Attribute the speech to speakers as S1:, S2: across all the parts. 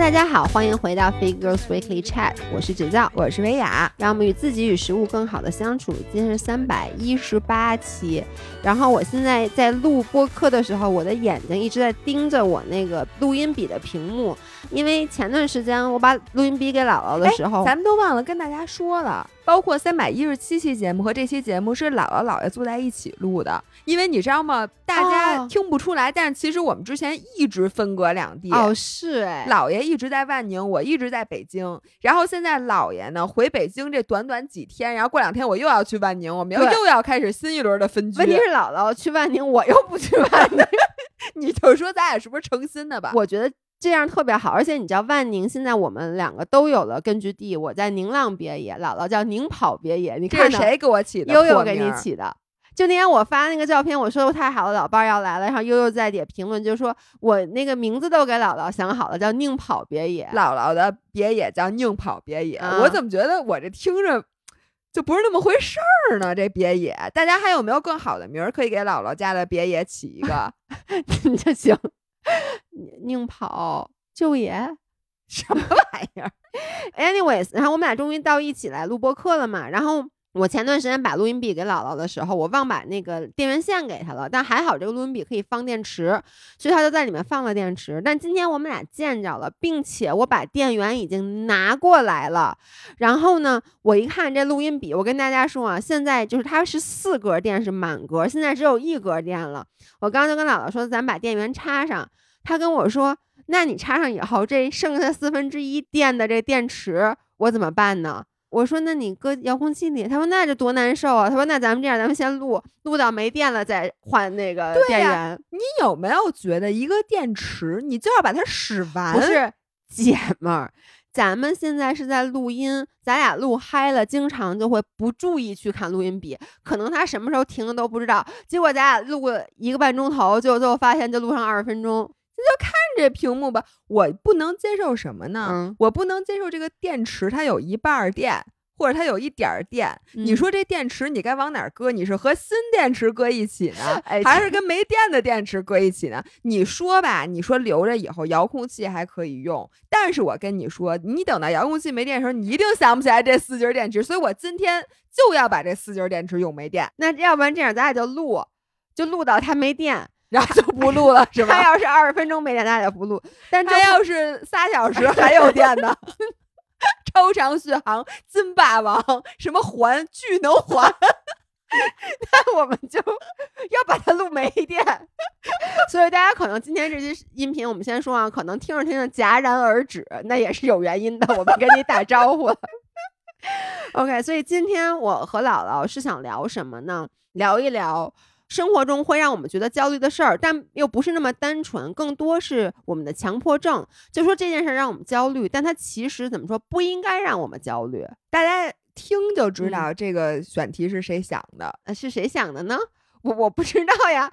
S1: 大家好，欢迎回到 Fit Girls Weekly Chat， 我是芷造，
S2: 我是薇娅，
S1: 让我们与自己与食物更好的相处。今天是318期，然后我现在在录播客的时候，我的眼睛一直在盯着我那个录音笔的屏幕，因为前段时间我把录音笔给姥姥的时候，
S2: 咱们都忘了跟大家说了，包括317期节目和这期节目是姥姥姥爷坐在一起录的，因为你知道吗？大家听不出来，但是其实我们之前一直分隔两地。
S1: 哦，是哎，
S2: 姥爷一直在万宁，我一直在北京，然后现在姥爷呢回北京这短短几天，然后过2天我又要去万宁，我们又要开始新一轮的分居。
S1: 问题是姥姥去万宁，我又不去万宁，
S2: 你就说咱俩是不是成心的吧？
S1: 我觉得这样特别好，而且你知道万宁现在我们2个都有了根据地，我在宁浪别野，姥姥叫宁跑别野。你看
S2: 这是谁给我起的？
S1: 悠悠给你起的。就那天我发那个照片，我说太好了，老伴要来了，然后悠悠在底下评论就说我那个名字都给姥姥想好了，叫宁跑别野，
S2: 姥姥的别野叫宁跑别野。我怎么觉得我这听着就不是那么回事儿呢？这别野，大家还有没有更好的名儿可以给姥姥家的别野起一个？
S1: 你就行，宁跑就野
S2: 什么玩意儿
S1: ？Anyways， 然后我们俩终于到一起来录播客了嘛，然后我前段时间把录音笔给姥姥的时候，我忘把那个电源线给她了，但还好这个录音笔可以放电池，所以她就在里面放了电池。但今天我们俩见着了，并且我把电源已经拿过来了。然后呢，我一看这录音笔，我跟大家说啊，现在就是它是4格电是满格，现在只有1格电了。我刚刚就跟姥姥说，咱把电源插上，她跟我说，那你插上以后，这剩下1/4电的这电池我怎么办呢？我说那你搁遥控器里，他说那就多难受啊。他说那咱们这样，咱们先录到没电了再换那个电源。
S2: 你有没有觉得一个电池你就要把它使完？
S1: 不是姐们儿，咱们现在是在录音，咱俩录嗨了，经常就会不注意去看录音笔，可能他什么时候停都不知道，结果咱俩录了1个半钟头，最后发现就录上20分钟。
S2: 你就看这屏幕吧，我不能接受什么呢？我不能接受这个电池它有1半电，或者它有1点电。你说这电池你该往哪儿搁？你是和新电池搁一起呢，还是跟没电的电池搁一起呢？你说吧，你说留着以后遥控器还可以用，但是我跟你说，你等到遥控器没电的时候，你一定想不起来这4节电池。所以我今天就要把这4节电池用没电。
S1: 那要不然这样，咱俩就录到它没电。
S2: 然后就不录了，是吧？
S1: 他要是20分钟没电，咱俩就不录。但
S2: 他要是3小时还有电呢？超长续航、金霸王、什么环、巨能环，
S1: 那我们就要把它录没电。所以大家可能今天这期音频，我们先说啊，可能听着听着戛然而止，那也是有原因的。我们跟你打招呼了。OK， 所以今天我和姥姥是想聊什么呢？聊一聊生活中会让我们觉得焦虑的事儿，但又不是那么单纯，更多是我们的强迫症。就说这件事让我们焦虑，但它其实怎么说不应该让我们焦虑。
S2: 大家听就知道这个选题是谁想的。
S1: 是谁想的呢？我不知道呀。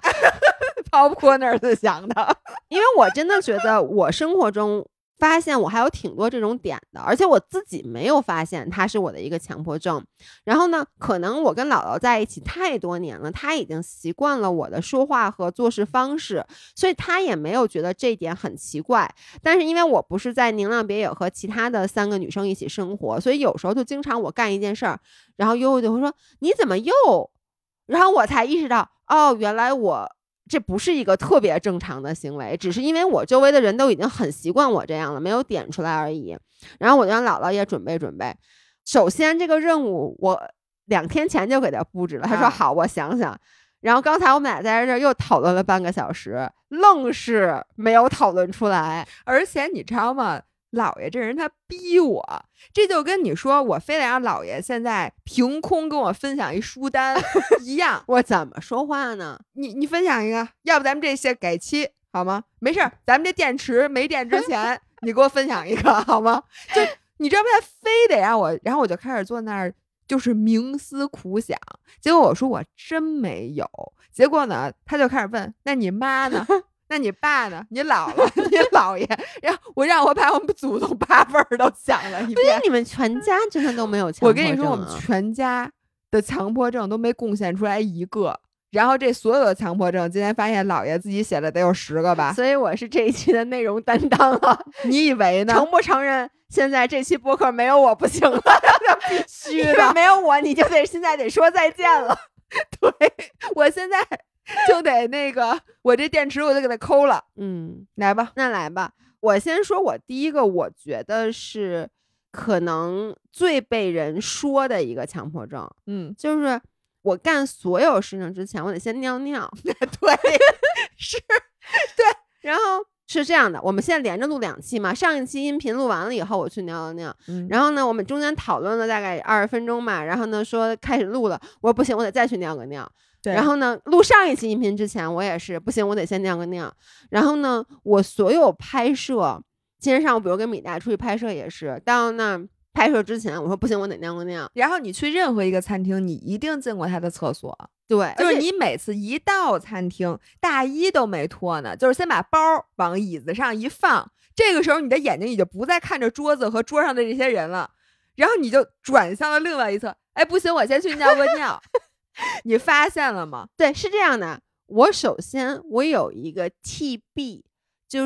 S2: Popcorners 想的。
S1: 因为我真的觉得我生活中发现我还有挺多这种点的，而且我自己没有发现它是我的一个强迫症。然后呢，可能我跟姥姥在一起太多年了，她已经习惯了我的说话和做事方式，所以她也没有觉得这点很奇怪。但是因为我不是在宁浪别野和其他的3个女生一起生活，所以有时候就经常我干一件事儿，然后悠悠就会说你怎么又，然后我才意识到哦，原来我这不是一个特别正常的行为，只是因为我周围的人都已经很习惯我这样了，没有点出来而已。然后我就让姥姥也准备。首先这个任务我2天前就给他布置了，他说好，我想想。然后刚才我们俩在这儿又讨论了半个小时，愣是没有讨论出来。
S2: 而且你知道吗？姥爷这人他逼我，这就跟你说我非得让姥爷现在凭空跟我分享一书单一样。
S1: 我怎么说话呢？
S2: 你分享一个，要不咱们这些改期好吗？没事，咱们这电池没电之前你给我分享一个好吗？就你知道吗？他非得让我，然后我就开始坐那儿就是冥思苦想。结果我说我真没有。结果呢他就开始问，那你妈呢？那你爸呢？你姥姥、你姥爷，然后让我把我们祖宗8辈儿都想了一遍。
S1: 不是你们全家真的都没有强迫症？
S2: 我跟你说，我们全家的强迫症都没贡献出来一个。 然后这所有的强迫症，今天发现姥爷自己写的得有10个吧，
S1: 所以我是这一期的内容担当了。
S2: 你以为呢？
S1: 承不承认？现在这期播客没有我不行了，必须的，没有我你就现在得说再见了。
S2: 对，我现在就得那个，我这电池我就给它抠了。来吧，
S1: 那来吧。我先说我第一个，我觉得是可能最被人说的一个强迫症，就是我干所有事情之前，我得先尿尿。
S2: 对，是，
S1: 对，然后。是这样的，我们现在连着录2期嘛，上一期音频录完了以后我去尿了尿，然后呢我们中间讨论了大概20分钟嘛，然后呢说开始录了，我说不行，我得再去尿个尿。
S2: 对，
S1: 然后呢录上一期音频之前我也是不行，我得先尿个尿。然后呢我所有拍摄，今天上午比如跟米大出去拍摄也是，到那拍摄之前我说不行，我得尿个尿。
S2: 然后你去任何一个餐厅，你一定进过他的厕所。
S1: 对，
S2: 就是你每次一到餐厅，大衣都没脱呢，就是先把包往椅子上一放，这个时候你的眼睛已经不再看着桌子和桌上的这些人了，然后你就转向了另外一侧。哎，不行，我先去尿个尿。你发现了吗？
S1: 对，是这样的。我首先我有一个 TB， 就是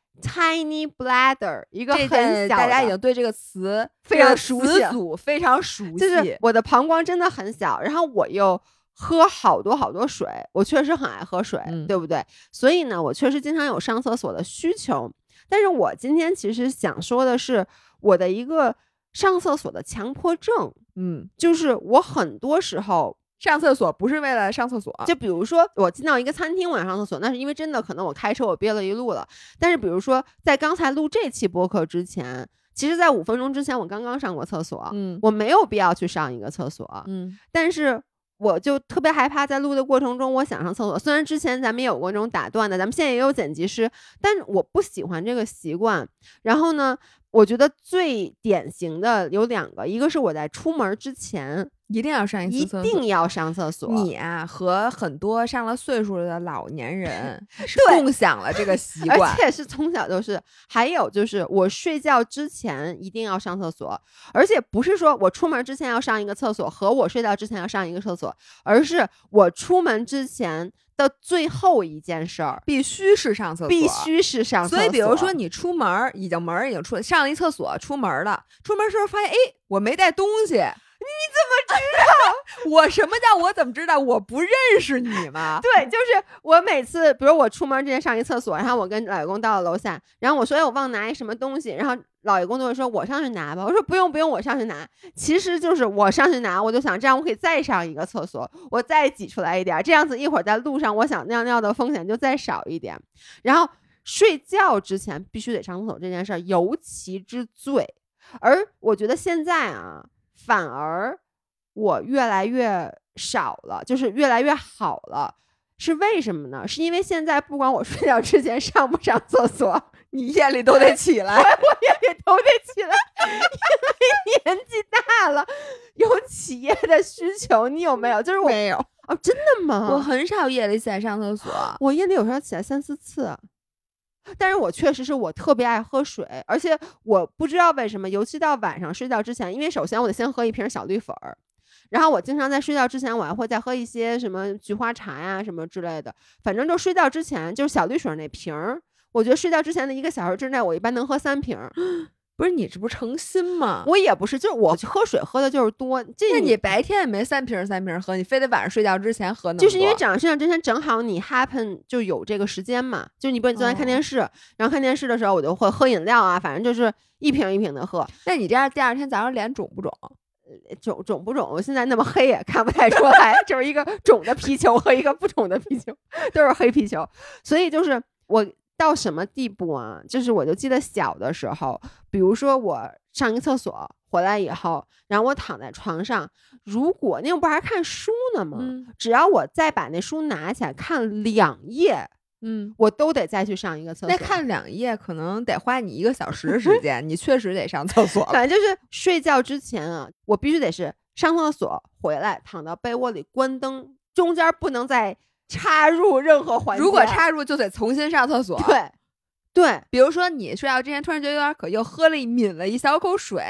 S1: tiny bladder， 一个很小的，
S2: 大家已经对这个词
S1: 非常熟悉，
S2: 非常熟悉。
S1: 就是我的膀胱真的很小，然后我又喝好多水，我确实很爱喝水，对不对？所以呢，我确实经常有上厕所的需求。但是我今天其实想说的是我的一个上厕所的强迫症，就是我很多时候
S2: 上厕所不是为了上厕所，
S1: 就比如说我进到一个餐厅，我想上厕所，那是因为真的可能我开车我憋了一路了。但是比如说在刚才录这期播客之前，其实在5分钟之前我刚刚上过厕所，我没有必要去上一个厕所，但是我就特别害怕在录的过程中我想上厕所。虽然之前咱们也有过这种打断的，咱们现在也有剪辑师，但是我不喜欢这个习惯。然后呢，我觉得最典型的有2个，一个是我在出门之前
S2: 一定要上一次厕所，
S1: 一定要上厕所。
S2: 你啊，和很多上了岁数的老年人是共享了这个习惯，
S1: 而且是从小就是。还有就是我睡觉之前一定要上厕所，而且不是说我出门之前要上一个厕所和我睡觉之前要上一个厕所，而是我出门之前的最后一件事儿
S2: 必须是上厕所，
S1: 必须是上厕所。
S2: 所以比如说你出门门已经出上了一厕所，出门了，出门时候发现，哎，我没带东西。
S1: 你怎么知道？
S2: 我什么叫我怎么知道？我不认识你吗？
S1: 对，就是我每次，比如我出门之前上一厕所，然后我跟老爷公到了楼下，然后我说哎，我忘拿一什么东西，然后老爷公就会说我上去拿吧。我说不用，我上去拿。其实就是我上去拿，我就想这样我可以再上一个厕所，我再挤出来一点，这样子一会儿在路上我想尿尿的风险就再少一点。然后睡觉之前必须得上厕所这件事儿尤其之最。而我觉得现在啊，反而我越来越少了，就是越来越好了。是为什么呢？是因为现在不管我睡觉之前上不上厕所，
S2: 你夜里都得起来。
S1: 我夜里都得起来，因为年纪大了，有起夜的需求。你有没有？就是我
S2: 没有
S1: 哦，真的吗？
S2: 我很少夜里起来上厕所，
S1: 我夜里有时候起来3-4次。但是我确实是我特别爱喝水，而且我不知道为什么，尤其到晚上睡觉之前，因为首先我得先喝一瓶小绿粉儿，然后我经常在睡觉之前我还会再喝一些什么菊花茶呀什么之类的，反正就睡觉之前就是小绿水那瓶儿，我觉得睡觉之前的1个小时之内我一般能喝3瓶。
S2: 不是你这不诚心吗？
S1: 我也不是，就是我喝水喝的就是多。
S2: 那你白天也没3瓶喝，你非得晚上睡觉之前喝那么多？
S1: 就是因为早上睡觉之前正好你 happen 就有这个时间嘛，就你不是昨天看电视，然后看电视的时候我就会喝饮料啊，反正就是一瓶一瓶的喝。
S2: 那你这样第2天早上脸肿不肿？
S1: 肿不肿？我现在那么黑也看不太出来，就是一个肿的皮球和一个不肿的皮球，都是黑皮球。所以就是我到什么地步啊？就是我就记得小的时候，比如说我上一个厕所回来以后，然后我躺在床上，如果那会儿不还看书呢吗？只要我再把那书拿起来看2页，我都得再去上一个厕所。
S2: 那看2页可能得花你1个小时时间，你确实得上厕所。
S1: 反正就是睡觉之前啊，我必须得是上厕所回来，躺到被窝里关灯，中间不能再插入任何环节。
S2: 如果插入就得重新上厕所。
S1: 对，
S2: 比如说你睡觉之前突然觉得有点渴，又抿了一小口水，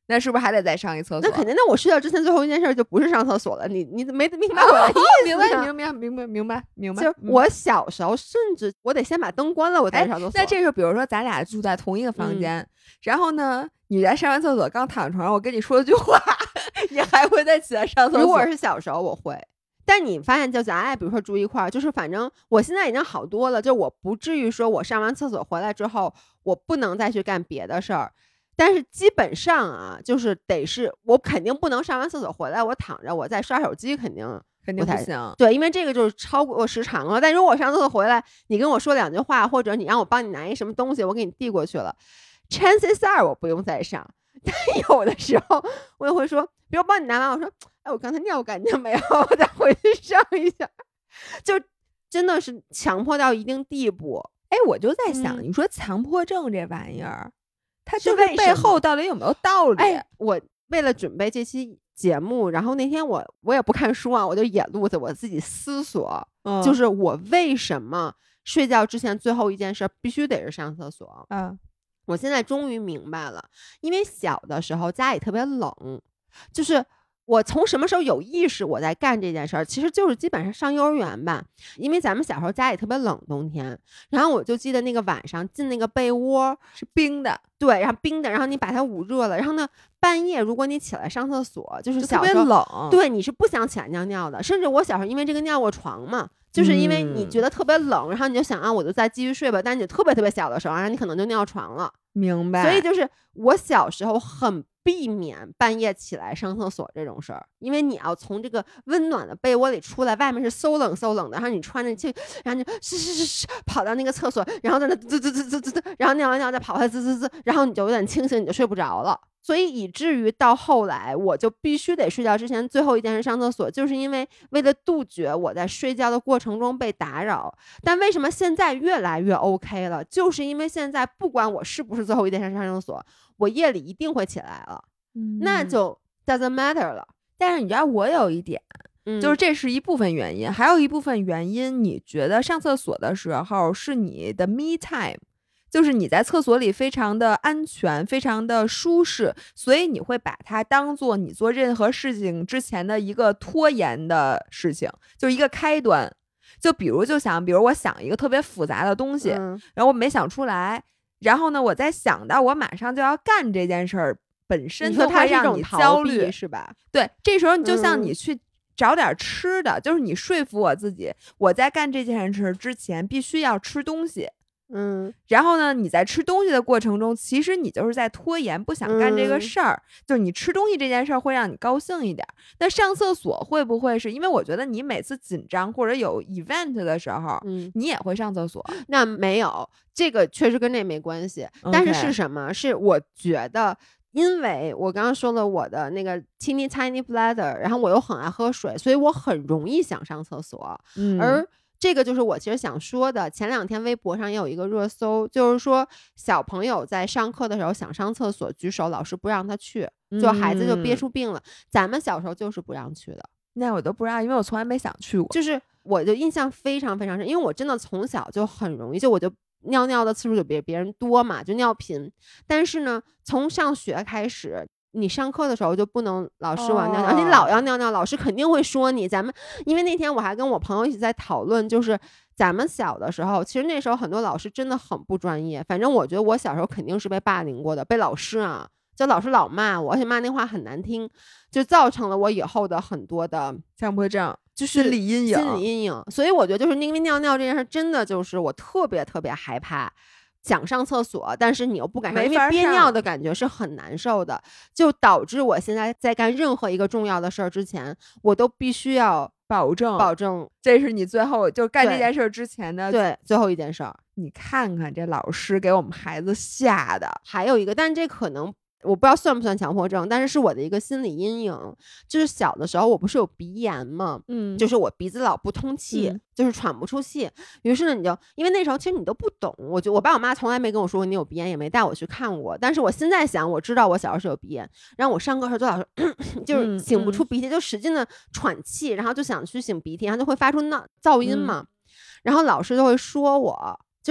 S2: 那是不是还得再上一厕所？
S1: 那肯定。那我睡觉之前最后一件事就不是上厕所了。你没明白我的意
S2: 思？明白。
S1: 就我小时候，甚至我得先把灯关了，我才上厕所。
S2: 那这时候，比如说咱俩住在同一个房间，然后呢，你在上完厕所刚躺床上，我跟你说了句话，你还会再起来上厕所？
S1: 如果是小时候，我会。但你发现，就咱俩比如说住一块儿，就是反正我现在已经好多了，就我不至于说我上完厕所回来之后，我不能再去干别的事儿。但是基本上啊，就是得是我肯定不能上完厕所回来，我躺着我再刷手机，肯定
S2: 不行。
S1: 对，因为这个就是超过时长了。但如果我上厕所回来，你跟我说2句话，或者你让我帮你拿一什么东西，我给你递过去了 ，chances are 我不用再上。但有的时候我也会说，比如帮你拿完，我说，哎，我刚才尿干净没有？我再回去上一下，就真的是强迫到一定地步。
S2: 哎，我就在想，你说强迫症这玩意儿。它这个背后到底有没有道理？
S1: 哎，我为了准备这期节目，然后那天我也不看书啊，我就野路子，我自己思索，就是我为什么睡觉之前最后一件事必须得是上厕所。我现在终于明白了，因为小的时候家里特别冷，就是我从什么时候有意识我在干这件事儿，其实就是基本上上幼儿园吧。因为咱们小时候家里特别冷，冬天，然后我就记得那个晚上进那个被窝
S2: 是冰的，
S1: 对，然后冰的，然后你把它捂热了，然后呢半夜如果你起来上厕所，就是小时候
S2: 特别冷，
S1: 对，你是不想起来尿尿的。甚至我小时候因为这个尿过床嘛，就是因为你觉得特别冷，然后你就想啊，我就再继续睡吧。但是你特别特别小的时候，然后你可能就尿床了。
S2: 明白。
S1: 所以就是我小时候很避免半夜起来上厕所这种事儿，因为你要从这个温暖的被窝里出来，外面是馊冷的，然后你穿着去，然后就是跑到那个厕所，然后在那滋，然后尿完尿再跑回来滋，然后你就有点清醒，你就睡不着了。所以以至于到后来我就必须得睡觉之前最后一件事上厕所，就是因为为了杜绝我在睡觉的过程中被打扰。但为什么现在越来越 OK 了，就是因为现在不管我是不是最后一件事上厕所，我夜里一定会起来了，那就 doesn't matter 了。
S2: 但是你知道我有一点，就是这是一部分原因，还有一部分原因，你觉得上厕所的时候是你的 me time，就是你在厕所里非常的安全，非常的舒适，所以你会把它当做你做任何事情之前的一个拖延的事情，就是一个开端。就比如我想一个特别复杂的东西，然后我没想出来，然后呢，我在想到我马上就要干这件事儿，本身就会让你焦虑，
S1: 是吧？
S2: 对，这时候你就像你去找点吃的，就是你说服我自己，我在干这件事之前必须要吃东西。然后呢，你在吃东西的过程中，其实你就是在拖延，不想干这个事儿。就是你吃东西这件事儿会让你高兴一点。那上厕所会不会是因为我觉得你每次紧张或者有 event 的时候，你也会上厕所？
S1: 那没有，这个确实跟这没关系。但是是什么？是我觉得，因为我刚刚说了我的那个 teeny tiny bladder， 然后我又很爱喝水，所以我很容易想上厕所。而这个就是我其实想说的。前2天微博上也有一个热搜，就是说小朋友在上课的时候想上厕所举手，老师不让他去，就孩子就憋出病了。咱们小时候就是不让去的。
S2: 那我都不知道，因为我从来没想去过。
S1: 就是我就印象非常非常深，因为我真的从小就很容易，我就尿尿的次数就比别人多嘛，就尿频。但是呢，从上学开始，你上课的时候就不能老师往尿尿，你老要尿尿，老师肯定会说你。因为那天我还跟我朋友一起在讨论，就是咱们小的时候，其实那时候很多老师真的很不专业。反正我觉得我小时候肯定是被霸凌过的，被老师啊，就老师老骂我，而且骂那话很难听，就造成了我以后的很多的
S2: 强迫症，
S1: 就是
S2: 心理阴影。
S1: 所以我觉得就是因为尿尿这件事，真的就是我特别特别害怕。想上厕所，但是你又不敢上，因为憋尿的感觉是很难受的，就导致我现在在干任何一个重要的事儿之前，我都必须要保证，
S2: 这是你最后就干这件事之前的
S1: 对最后一件事儿。
S2: 你看看这老师给我们孩子吓的。
S1: 还有一个，但是这可能我不知道算不算强迫症，但是是我的一个心理阴影。就是小的时候我不是有鼻炎嘛，就是我鼻子老不通气，就是喘不出气。于是呢，你就因为那时候其实你都不懂，我爸我妈从来没跟我说过你有鼻炎，也没带我去看过。但是我现在想，我知道我小时候是有鼻炎，然后我上课时候就老是就是擤不出鼻涕，就使劲的喘气，然后就想去擤鼻涕，然后就会发出噪音嘛。然后老师就会说我，就是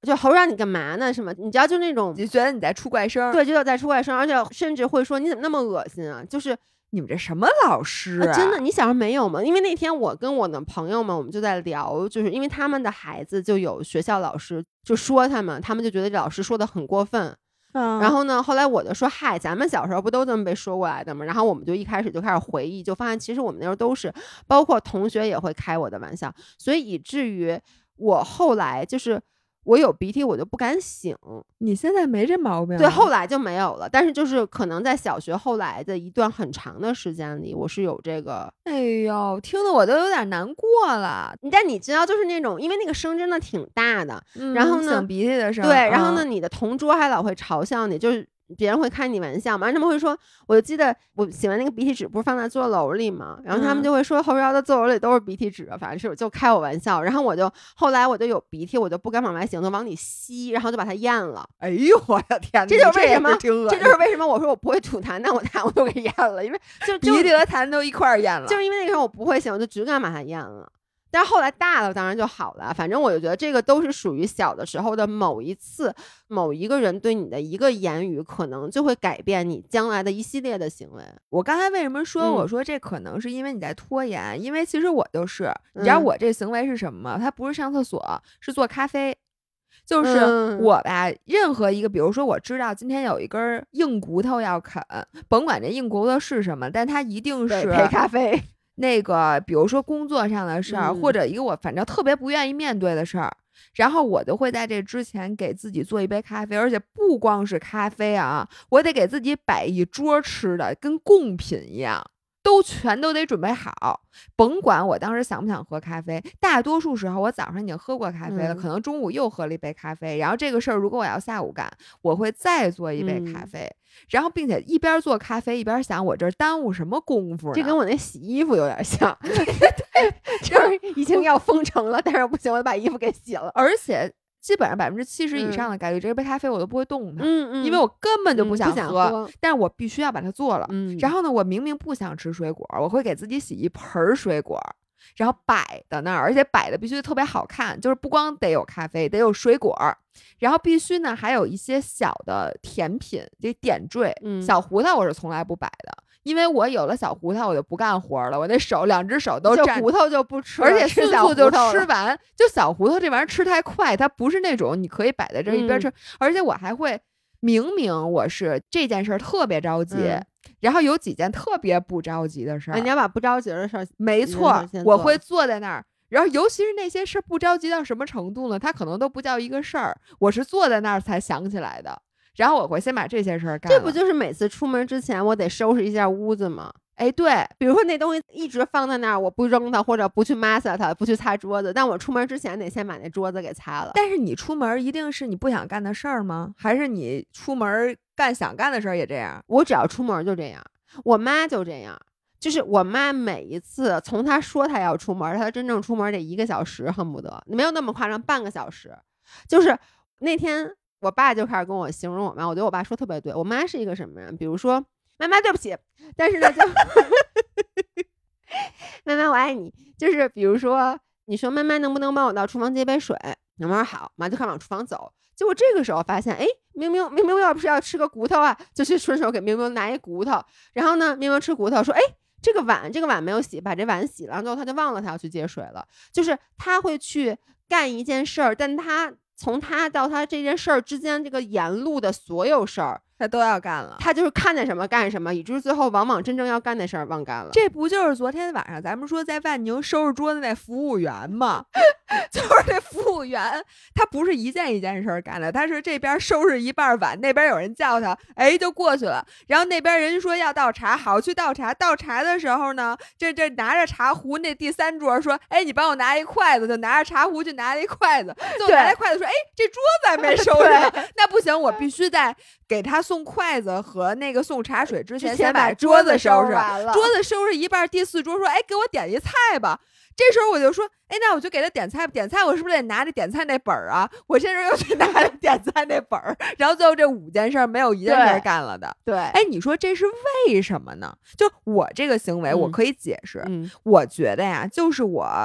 S1: 就侯让你干嘛呢？什么？你知道就那种，
S2: 就觉得你在出怪声，
S1: 对，觉得在出怪声，而且甚至会说你怎么那么恶心啊？就是
S2: 你们这什么老师啊？
S1: 真的，你小时候没有吗？因为那天我跟我的朋友们，我们就在聊，就是因为他们的孩子就有学校老师就说他们就觉得这老师说的很过分。然后呢，后来我就说，嗨，咱们小时候不都这么被说过来的吗？然后我们就一开始就开始回忆，就发现其实我们那时候都是，包括同学也会开我的玩笑，所以以至于我后来就是我有鼻涕我就不敢擤。
S2: 你现在没这毛病？
S1: 对，后来就没有了。但是就是可能在小学后来的一段很长的时间里，我是有这个。
S2: 哎呦，听得我都有点难过了。
S1: 但你知道，就是那种因为那个声真的挺大的，然后呢，
S2: 擤鼻涕的声，
S1: 对，然后呢，你的同桌还老会嘲笑你，就是别人会开你玩笑嘛，他们会说，我就记得我写完那个鼻涕纸不是放在座楼里嘛，然后他们就会说侯瑶的座楼里都是鼻涕纸，反正是就开我玩笑，然后后来我就有鼻涕，我就不敢往外擤，就往里吸，然后就把它咽了。
S2: 哎呦我的天，
S1: 这就是为什么我说我不会吐痰，但我痰我都给咽了，因为就
S2: 鼻涕和痰都一块儿咽了，
S1: 就是因为那个时候我不会擤，我就只敢把它咽了。但是后来大了当然就好了，反正我就觉得这个都是属于小的时候的某一次某一个人对你的一个言语，可能就会改变你将来的一系列的行为。
S2: 我刚才为什么说我说这可能是因为你在拖延，因为其实我就是，你知道我这行为是什么吗？它不是上厕所，是做咖啡。就是我吧，任何一个，比如说我知道今天有一根硬骨头要啃，甭管这硬骨头是什么，但它一定是
S1: 配咖啡。
S2: 那个比如说工作上的事儿，或者一个我反正特别不愿意面对的事儿，然后我就会在这之前给自己做一杯咖啡，而且不光是咖啡啊，我得给自己摆一桌吃的，跟贡品一样，全都得准备好。甭管我当时想不想喝咖啡，大多数时候我早上已经喝过咖啡了，可能中午又喝了一杯咖啡，然后这个事儿如果我要下午干，我会再做一杯咖啡，然后并且一边做咖啡一边想我这耽误什么功夫呢？
S1: 这跟我那洗衣服有点像。就是已经要封城了，但是不行，我就把衣服给洗了。
S2: 而且基本上70%以上的概率，这杯咖啡我都不会动它，因为我根本就不想喝，但是我必须要把它做了。然后呢，我明明不想吃水果，我会给自己洗一盆水果，然后摆到那儿，而且摆的必须特别好看，就是不光得有咖啡，得有水果，然后必须呢还有一些小的甜品，这点缀。小胡桃我是从来不摆的。因为我有了小胡桃，我就不干活了，我那两只手都
S1: 蘸，胡桃就不吃，
S2: 而且迅速就吃完。就小胡桃这玩意儿吃太快，它不是那种你可以摆在这一边吃，而且我还会明我是这件事儿特别着急，然后有几件特别不着急的事儿，
S1: 你要把不着急的事儿，
S2: 没错，我会坐在那儿。然后尤其是那些事儿不着急到什么程度呢？它可能都不叫一个事儿，我是坐在那儿才想起来的。然后我会先把这些事儿干了。
S1: 这不就是每次出门之前我得收拾一下屋子吗？
S2: 哎，对，
S1: 比如说那东西一直放在那儿，我不扔它，或者不去抹撒它，不去擦桌子，但我出门之前得先把那桌子给擦了。
S2: 但是你出门一定是你不想干的事儿吗？还是你出门干想干的事儿也这样？
S1: 我只要出门就这样，我妈就这样。就是我妈每一次从她说她要出门，她真正出门得1个小时，恨不得没有那么夸张，半个小时。就是那天我爸就开始跟我形容我妈，我觉得我爸说特别对。我妈是一个什么人？比如说，妈妈对不起，但是呢就妈妈我爱你。就是比如说你说妈妈能不能帮我到厨房接杯水，妈妈说好，妈就开始往厨房走。结果这个时候发现，哎，明明要不是要吃个骨头啊，就去顺手给明明拿一骨头。然后呢，明明吃骨头说，哎，这个碗没有洗，把这碗洗了，然后最后他就忘了他要去接水了。就是他会去干一件事儿，但他从他到他这件事儿之间，这个沿路的所有事儿
S2: 他都要干了，
S1: 他就是看见什么干什么，以至于最后往往真正要干的事儿忘干了。
S2: 这不就是昨天晚上咱们说在万宁收拾桌子那服务员吗？就是这服务员他不是一件一件事儿干的，他是这边收拾一半碗，那边有人叫他，哎，就过去了。然后那边人说要倒茶，好，去倒茶。倒茶的时候呢，这拿着茶壶，那第3桌说，哎，你帮我拿一筷子，就拿着茶壶去拿了一筷子，就拿一筷子说，哎，这桌子还没收拾，那不行，我必须在给他送筷子和那个送茶水之前先把桌子收拾完了。桌子收拾一半，第4桌说，哎，给我点一菜吧。这时候我就说，哎，那我就给他点菜，点菜我是不是得拿着点菜那本儿啊？我这时候又去拿着点菜那本儿，然后最后这5件事没有一件事干了的。
S1: 对，
S2: 哎，你说这是为什么呢？就我这个行为，我可以解释。我觉得呀，就是我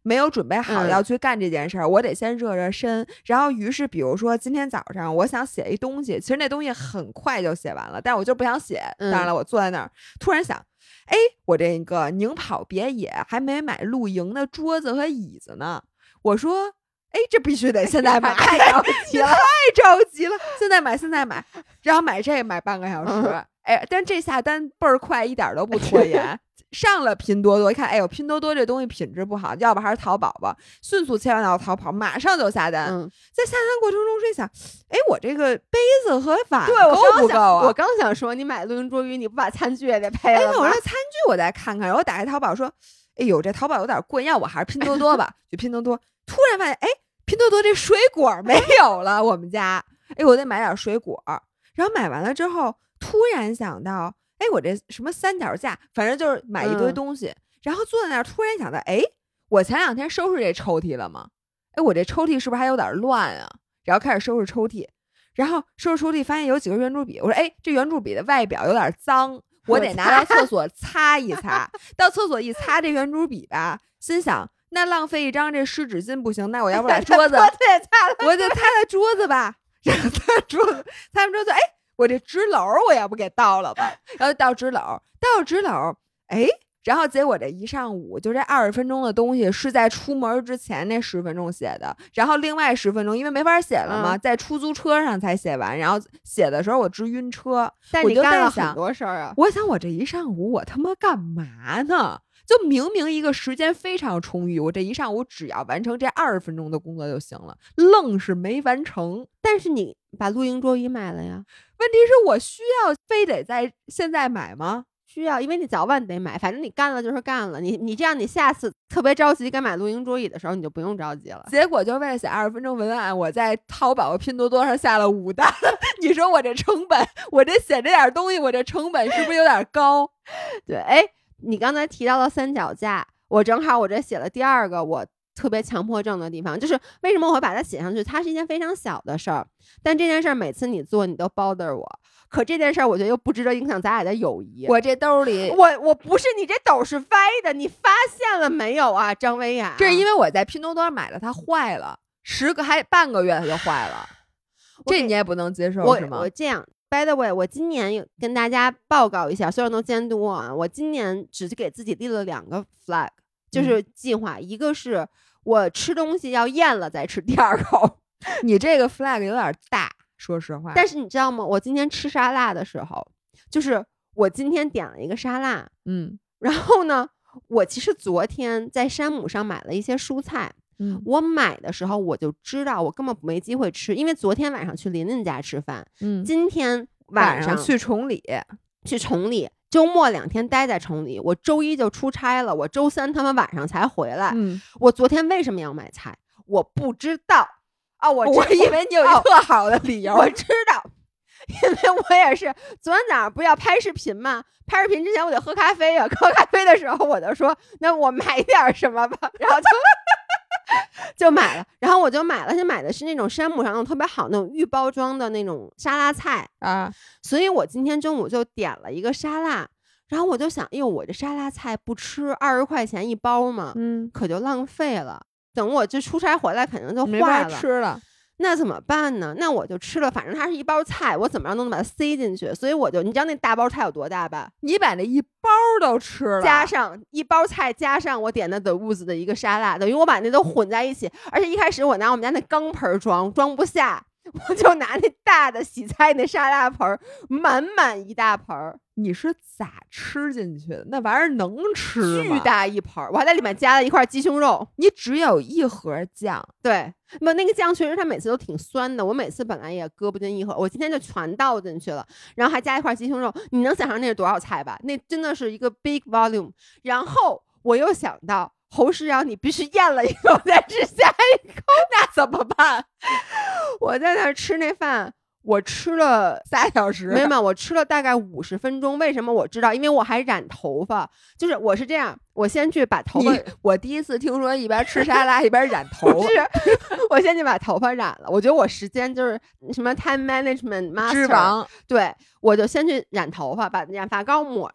S2: 没有准备好要去干这件事儿，我得先热热身。然后于是比如说今天早上我想写一东西，其实那东西很快就写完了，但是我就不想写。当然了，我坐在那儿突然想，哎，我这个宁跑别野还没买露营的桌子和椅子呢。我说，哎，这必须得现在买，
S1: 太着急了，
S2: 太着急了，现在买，现在买。然后买这个买半个小时，哎，但这下单倍儿快，一点都不拖延。上了拼多多一看，哎呦，拼多多这东西品质不好，要不还是淘宝吧。迅速切换到淘宝，马上就下单。在下单过程中，是想，哎，我这个杯子和碗够不够啊？
S1: 我刚想说，你买露营桌椅，你不把餐具也得配了吗？
S2: 哎，我说餐具我再看看，然后我打开淘宝说，哎呦，这淘宝有点贵，要我还是拼多多吧。就拼多多，突然发现，哎，拼多多这水果没有了，我们家，哎，我得买点水果。然后买完了之后，突然想到，哎，我这什么三脚架，反正就是买一堆东西。然后坐在那儿，突然想到，哎，我前2天收拾这抽屉了吗？哎，我这抽屉是不是还有点乱啊？然后开始收拾抽屉，然后收拾抽屉发现有几个圆珠笔，我说，哎，这圆珠笔的外表有点脏，我得拿到厕所擦一擦。到厕所一擦这圆珠笔吧，心想，那浪费一张这湿纸巾不行，那我要不把桌子我就擦擦桌子吧。然后擦桌子，哎，我这纸篓我也不给倒了吧。然后倒纸篓，哎，然后结果这一上午就这20分钟的东西是在出门之前那10分钟写的，然后另外10分钟因为没法写了嘛，在出租车上才写完。然后写的时候我直晕车，
S1: 但你干了很多事儿啊。
S2: 我想我这一上午我他妈干嘛呢？就明明一个时间非常充裕，我这一上午只要完成这20分钟的工作就行了，愣是没完成。
S1: 但是你把露营桌椅买了呀？
S2: 问题是我需要非得在现在买吗？
S1: 需要，因为你早晚得买，反正你干了就是干了。你这样，你下次特别着急该买露营桌椅的时候，你就不用着急了。
S2: 结果就为了写20分钟文案，我在淘宝和拼多多上下了5单。你说我这成本，我这写这点东西，我这成本是不是有点高？
S1: 对，哎，你刚才提到了三脚架，我正好我这写了第2个我特别强迫症的地方，就是为什么我会把它写上去？它是一件非常小的事儿，但这件事儿每次你做你都 bother 我。可这件事儿我觉得又不值得影响咱俩的友谊。
S2: 我这兜里，
S1: 我不是，你这斗是歪的，你发现了没有啊，张薇雅？
S2: 这是因为我在拼多多买了，它坏了还半个月它就坏了，这你也不能接受是吗？
S1: 我这样。By the way， 我今年跟大家报告一下，所有人都监督我啊。我今年只给自己立了2个 flag， 就是计划，一个是我吃东西要咽了再吃第2口。
S2: 你这个 flag 有点大，说实话。
S1: 但是你知道吗？我今天吃沙拉的时候，就是我今天点了一个沙拉，然后呢，我其实昨天在山姆上买了一些蔬菜。我买的时候我就知道我根本没机会吃，因为昨天晚上去琳琳家吃饭，今天晚上
S2: 去崇礼，
S1: 周末2天待在崇礼，我周一就出差了，我周3他们晚上才回来。我昨天为什么要买菜？我不知道啊，我
S2: 以为你有一个特好的理由。
S1: 我知道，因为我也是昨天早上不要拍视频嘛，拍视频之前我得喝咖啡啊，喝咖啡的时候我就说那我买点什么吧，然后就买了，然后我就买了，而且买的是那种山姆上那种特别好那种预包装的那种沙拉菜
S2: 啊，
S1: 所以我今天中午就点了一个沙拉，然后我就想，哟，我这沙拉菜不吃20块钱一包嘛，可就浪费了，等我这出差回来肯定就坏了，
S2: 没法吃了。
S1: 那怎么办呢？那我就吃了，反正它是一包菜，我怎么样都能把它塞进去，所以我就，你知道那大包菜有多大吧？
S2: 你把那一包都吃了，
S1: 加上一包菜，加上我点的 The Woods 的一个沙拉，等于我把那都混在一起。而且一开始我拿我们家那钢盆装不下，我就拿那大的洗菜那沙拉盆，满一大盆。
S2: 你是咋吃进去的？那玩意儿能吃吗？
S1: 巨大一盆，我还在里面加了一块鸡胸肉。
S2: 你只有1盒酱，
S1: 对，那个酱确实它每次都挺酸的，我每次本来也搁不进1盒，我今天就全倒进去了，然后还加一块鸡胸肉。你能想象那是多少菜吧？那真的是一个 big volume。然后我又想到，侯世瑶，你必须咽了一口再吃下一口，
S2: 那怎么办？
S1: 我在那吃那饭。我吃了
S2: 3小时，
S1: 没有，我吃了大概50分钟。为什么我知道？因为我还染头发，就是我是这样，我先去把头发。
S2: 我第一次听说一边吃沙拉一边染头发，
S1: 是我先去把头发染了。我觉得我时间就是什么 time management master
S2: 之王，
S1: 对，我就先去染头发，把染发膏抹上。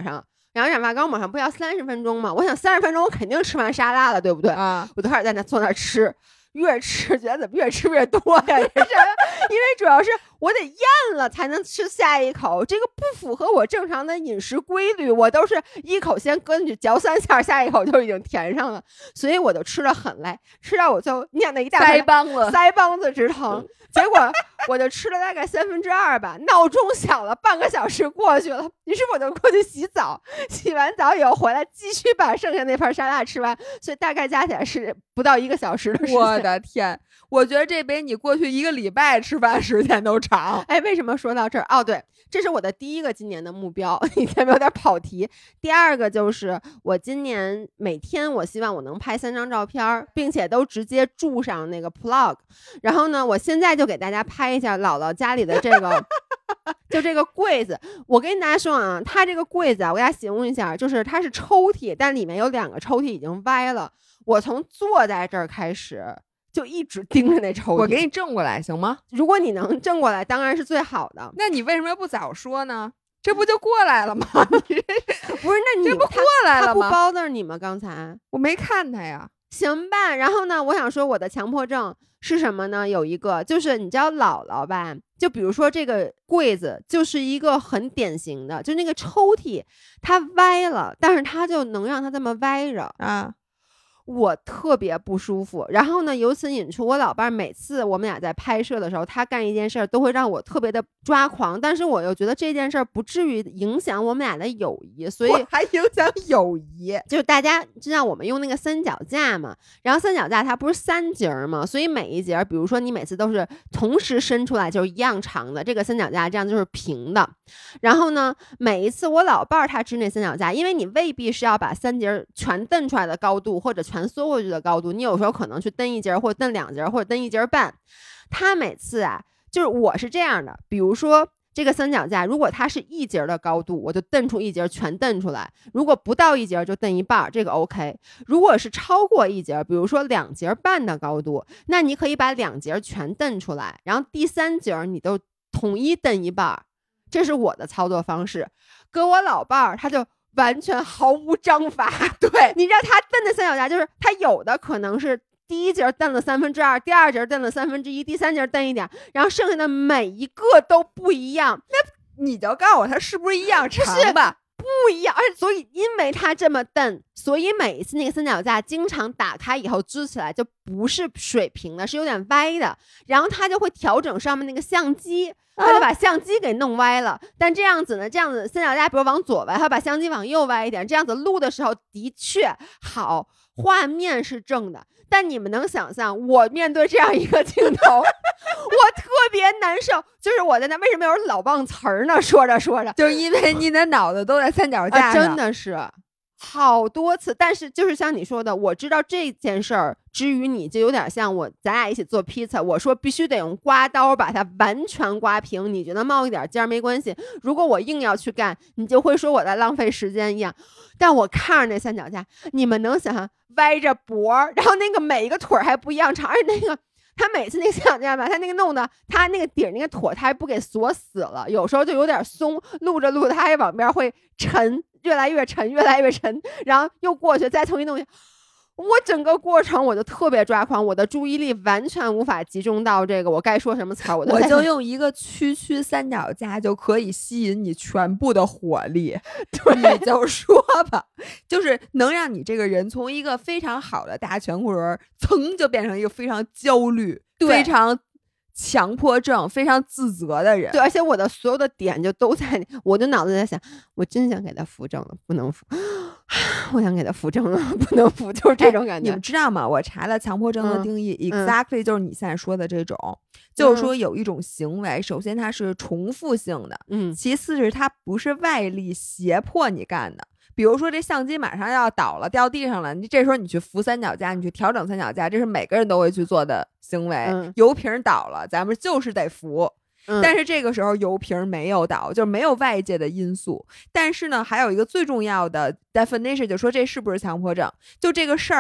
S1: 然后染发膏马上不要30分钟吗？我想30分钟我肯定吃完沙拉了，对不对？我就开始在那坐那吃。越吃觉得怎么越吃越多呀？因为主要是我得咽了才能吃下一口，这个不符合我正常的饮食规律。我都是一口先搁进去嚼3下，下一口就已经填上了，所以我就吃得很累，吃到我就念了一大
S2: 腮帮
S1: 子直疼。结果我就吃了大概2/3吧，闹钟响了，半个小时过去了，于是我就过去洗澡，洗完澡以后回来继续把剩下那盘沙拉吃完，所以大概加起来是不到1个小时的时间。
S2: 我的天，我觉得这比你过去1个礼拜吃饭时间都长。
S1: 哎，为什么说到这儿？哦，对，这是我的第一个今年的目标，你前面有点跑题。第二个就是我今年每天我希望我能拍3张照片，并且都直接注上那个 plug。然后呢，我现在就给大家拍一下姥姥家里的这个就这个柜子。我跟大家说啊，它这个柜子啊，我给大家形容一下，就是它是抽屉，但里面有2个抽屉已经歪了。我从坐在这儿开始就一直盯着那抽屉。
S2: 我给你正过来行吗？
S1: 如果你能正过来当然是最好的。
S2: 那你为什么不早说呢？这不就过来了吗？
S1: 不是，那你
S2: 这不过来了吗？
S1: 他不bother你吗？刚才
S2: 我没看他呀。
S1: 行吧，然后呢，我想说我的强迫症是什么呢？有一个就是你知道姥姥吧，就比如说这个柜子就是一个很典型的，就那个抽屉它歪了，但是它就能让它这么歪着
S2: 啊。
S1: 我特别不舒服，然后呢，由此引出我老伴每次我们俩在拍摄的时候，他干一件事儿都会让我特别的抓狂，但是我又觉得这件事儿不至于影响我们俩的友谊，所以
S2: 还影响友谊。
S1: 就是大家知道我们用那个三脚架嘛，然后三脚架它不是3节嘛，所以每一节，比如说你每次都是同时伸出来就是一样长的，这个三脚架这样就是平的。然后呢，每一次我老伴儿他支那三脚架，因为你未必是要把3节全蹬出来的高度，或者全缩回去的高度，你有时候可能去蹬1节或者蹬2节或者蹬1节半。他每次啊，就是我是这样的，比如说这个三脚架如果它是1节的高度，我就蹬出1节全蹬出来，如果不到1节就蹬一半，这个 OK。 如果是超过1节，比如说2节半的高度，那你可以把2节全蹬出来，然后第3节你都统一蹬一半，这是我的操作方式。搁我老伴儿他就完全毫无章法。对，你知道他蹬的三脚架就是他有的可能是第1节蹬了2/3，第2节蹬了1/3，第3节蹬一点，然后剩下的每一个都不一样。
S2: 那你就告诉我他是不是一样长吧？
S1: 不一样，而所以因为他这么蹬，所以每一次那个三脚架经常打开以后支起来就不是水平的，是有点歪的，然后他就会调整上面那个相机，他就把相机给弄歪了。但这样子呢，这样子三脚架比如往左歪，他把相机往右歪一点，这样子录的时候的确好，画面是正的。但你们能想象我面对这样一个镜头我特别难受，就是我在那为什么有人老忘词儿呢？说着说着，
S2: 就是因为你的脑子都在三脚架上，
S1: 真的是好多次。但是就是像你说的，我知道这件事儿之于你就有点像咱俩一起做披萨，我说必须得用刮刀把它完全刮平，你觉得冒一点尖没关系，如果我硬要去干，你就会说我在浪费时间一样。但我看着那三脚架，你们能想象歪着脖，然后那个每一个腿还不一样长，而且那个他每次那个三脚架吧，他那个弄的，他那个底儿那个腿他还不给锁死了，有时候就有点松，录着录着他还往边会沉，越来越沉，越来越沉，然后又过去再重新弄去。我整个过程我就特别抓狂，我的注意力完全无法集中到这个我该说什么词儿，我
S2: 就用一个区三脚架就可以吸引你全部的火力。
S1: 对，
S2: 你就说吧，就是能让你这个人从一个非常好的大全乎人噌就变成一个非常焦虑、非常强迫症、非常自责的人。
S1: 对，而且我的所有的点就都在，我的脑子在想，我真想给他扶正了，不能扶。我想给他扶正了，不能扶，就是这种感觉。
S2: 你们知道吗？我查了强迫症的定义，exactly 就是你现在说的这种，就是说有一种行为，首先它是重复性的，其次是它不是外力胁迫你干的。比如说这相机马上要倒了，掉地上了，你这时候你去扶三脚架，你去调整三脚架，这是每个人都会去做的行为。油瓶倒了，咱们就是得扶。但是这个时候油瓶没有倒，就是没有外界的因素。但是呢，还有一个最重要的 definition， 就说这是不是强迫症？就这个事儿吧，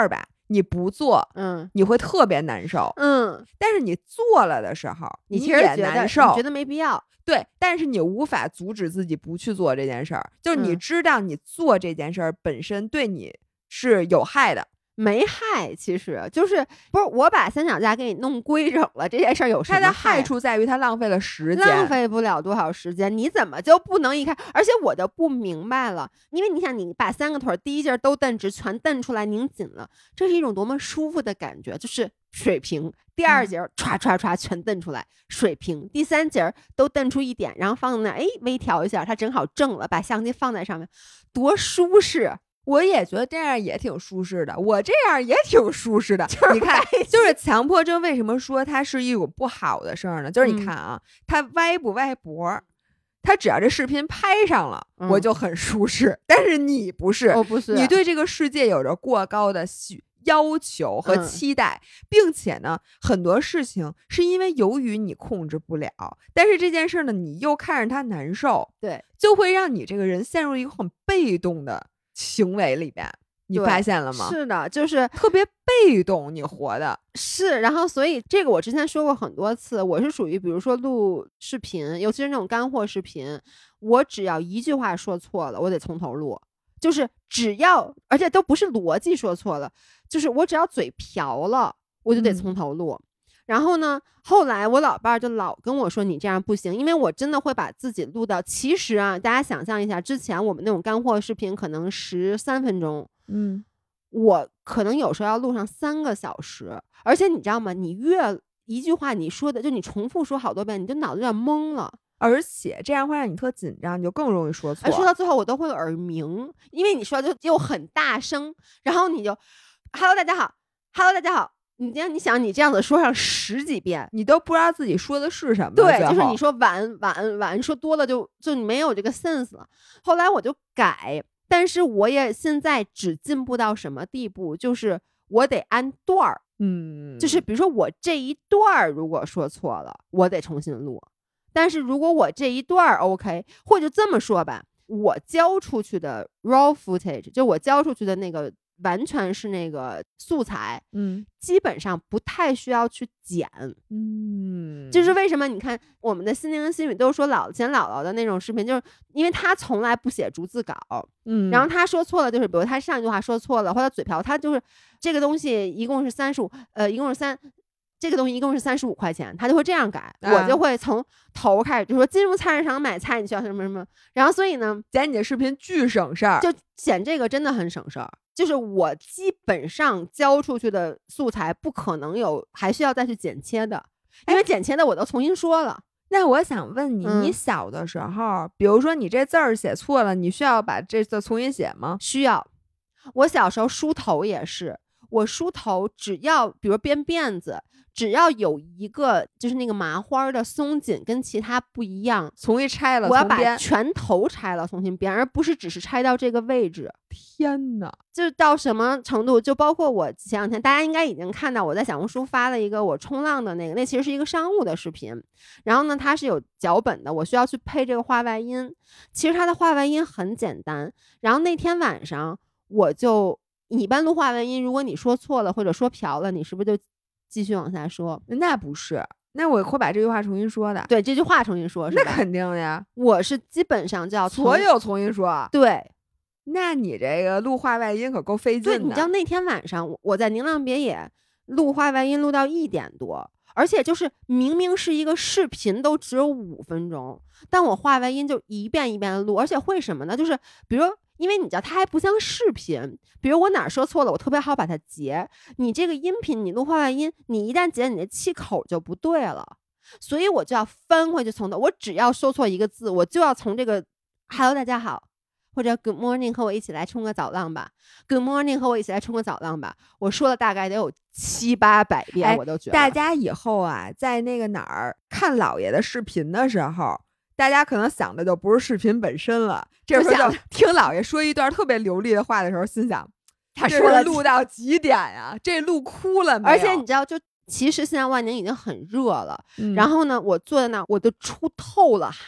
S2: 你不做，你会特别难受，但是你做了的时候，
S1: 你其实
S2: 也难受，
S1: 你觉得没必要，
S2: 对，但是你无法阻止自己不去做这件事儿，就是你知道你做这件事儿本身对你是有害的。
S1: 没害，其实就是不是我把三脚架给你弄规整了，这件事儿有什么害？
S2: 它的害处在于它浪费了时间，
S1: 浪费不了多少时间，你怎么就不能一开？而且我就不明白了，因为你想，你把3个腿第一节都蹬直，全蹬出来拧紧了，这是一种多么舒服的感觉，就是水平。第2节歘歘歘全蹬出来，水平。第3节都蹬出一点，然后放在那儿，哎，微调一下，它正好正了，把相机放在上面，多舒适。
S2: 我也觉得这样也挺舒适的，我这样也挺舒适的。你看，就是强迫症为什么说它是一种不好的事儿呢？就是你看啊，它歪不歪脖，它只要这视频拍上了，我就很舒适。但是你不是，
S1: 我不是，
S2: 你对这个世界有着过高的要求和期待，并且呢，很多事情是因为由于你控制不了，但是这件事呢，你又看着它难受，
S1: 对，
S2: 就会让你这个人陷入一个很被动的行为里边，你发现了吗？
S1: 是的，就是
S2: 特别被动，你活的
S1: 是。然后所以这个我之前说过很多次，我是属于比如说录视频，尤其是那种干货视频，我只要一句话说错了，我得从头录，就是只要，而且都不是逻辑说错了，就是我只要嘴瓢了，我就得从头录。然后呢，后来我老伴儿就老跟我说你这样不行，因为我真的会把自己录到，其实啊，大家想象一下，之前我们那种干货视频可能13分钟，我可能有时候要录上3个小时，而且你知道吗？你越一句话你说的，就你重复说好多遍，你就脑子有点懵了，
S2: 而且这样会让你特紧张，你就更容易说错。
S1: 说到最后我都会耳鸣，因为你说的又很大声，然后你就 Hello 大家好 Hello 大家好，你想你这样子说上10几遍，
S2: 你都不知道自己说的是什么。
S1: 对，就是你说晚说多了就你没有这个 sense 了。后来我就改，但是我也现在只进步到什么地步，就是我得按段儿，就是比如说我这一段如果说错了，我得重新录。但是如果我这一段 OK， 或者这么说吧，我交出去的 raw footage， 就我交出去的那个完全是那个素材，基本上不太需要去剪，就是为什么你看我们的心灵心语都说捡姥姥的那种视频，就是因为他从来不写逐字稿，然后他说错了，就是比如他上一句话说错了，或者嘴瓢，他就是这个东西一共是35，一共是这个东西一共是35块钱，他就会这样改，我就会从头开始，就说进入菜市场买菜，你需要什么什么，然后所以呢，
S2: 剪你的视频巨省事儿，
S1: 就剪这个真的很省事儿。就是我基本上交出去的素材不可能有还需要再去剪切的，因为剪切的我都重新说了。
S2: 那我想问你，你小的时候，比如说你这字儿写错了，你需要把这字重新写吗？
S1: 需要。我小时候梳头也是，我梳头只要比如编辫子，只要有一个就是那个麻花的松紧跟其他不一样，
S2: 重新拆了，
S1: 我要把全头拆了重新编，而不是只是拆到这个位置。
S2: 天哪，
S1: 就到什么程度，就包括我前两天大家应该已经看到我在小红书发了一个我冲浪的那其实是一个商务的视频，然后呢它是有脚本的，我需要去配这个话外音，其实它的话外音很简单，然后那天晚上你一般录话外音，如果你说错了或者说瓢了，你是不是就继续往下说？
S2: 那不是，那我会把这句话重新说的。
S1: 对，这句话重新说是吧？
S2: 那肯定的呀，
S1: 我是基本上就要
S2: 所有重新说。
S1: 对，
S2: 那你这个录话外音可够费劲的。
S1: 对，你知道那天晚上我在宁浪别野录话外音录到1点多，而且就是明明是一个视频都只有5分钟，但我话外音就一遍一遍的录，而且会什么呢？就是比如因为你知道它还不像视频，比如我哪儿说错了，我特别好把它截。你这个音频你录话外音，你一旦截，你的气口就不对了，所以我就要翻回去从头。我只要说错一个字，我就要从这个 Hello 大家好，或者 Good morning 和我一起来冲个澡浪吧 Good morning 和我一起来冲个澡浪吧，我说了大概得有700-800遍，我都觉得。
S2: 大家以后啊，在那个哪儿看姥爷的视频的时候，大家可能想的就不是视频本身了，这时候就听姥爷说一段特别流利的话的时候，心想他说了录到几点呀？这录哭了没有？
S1: 而且你知道，就其实现在万宁已经很热了，然后呢，我坐在那儿我都出透了汗，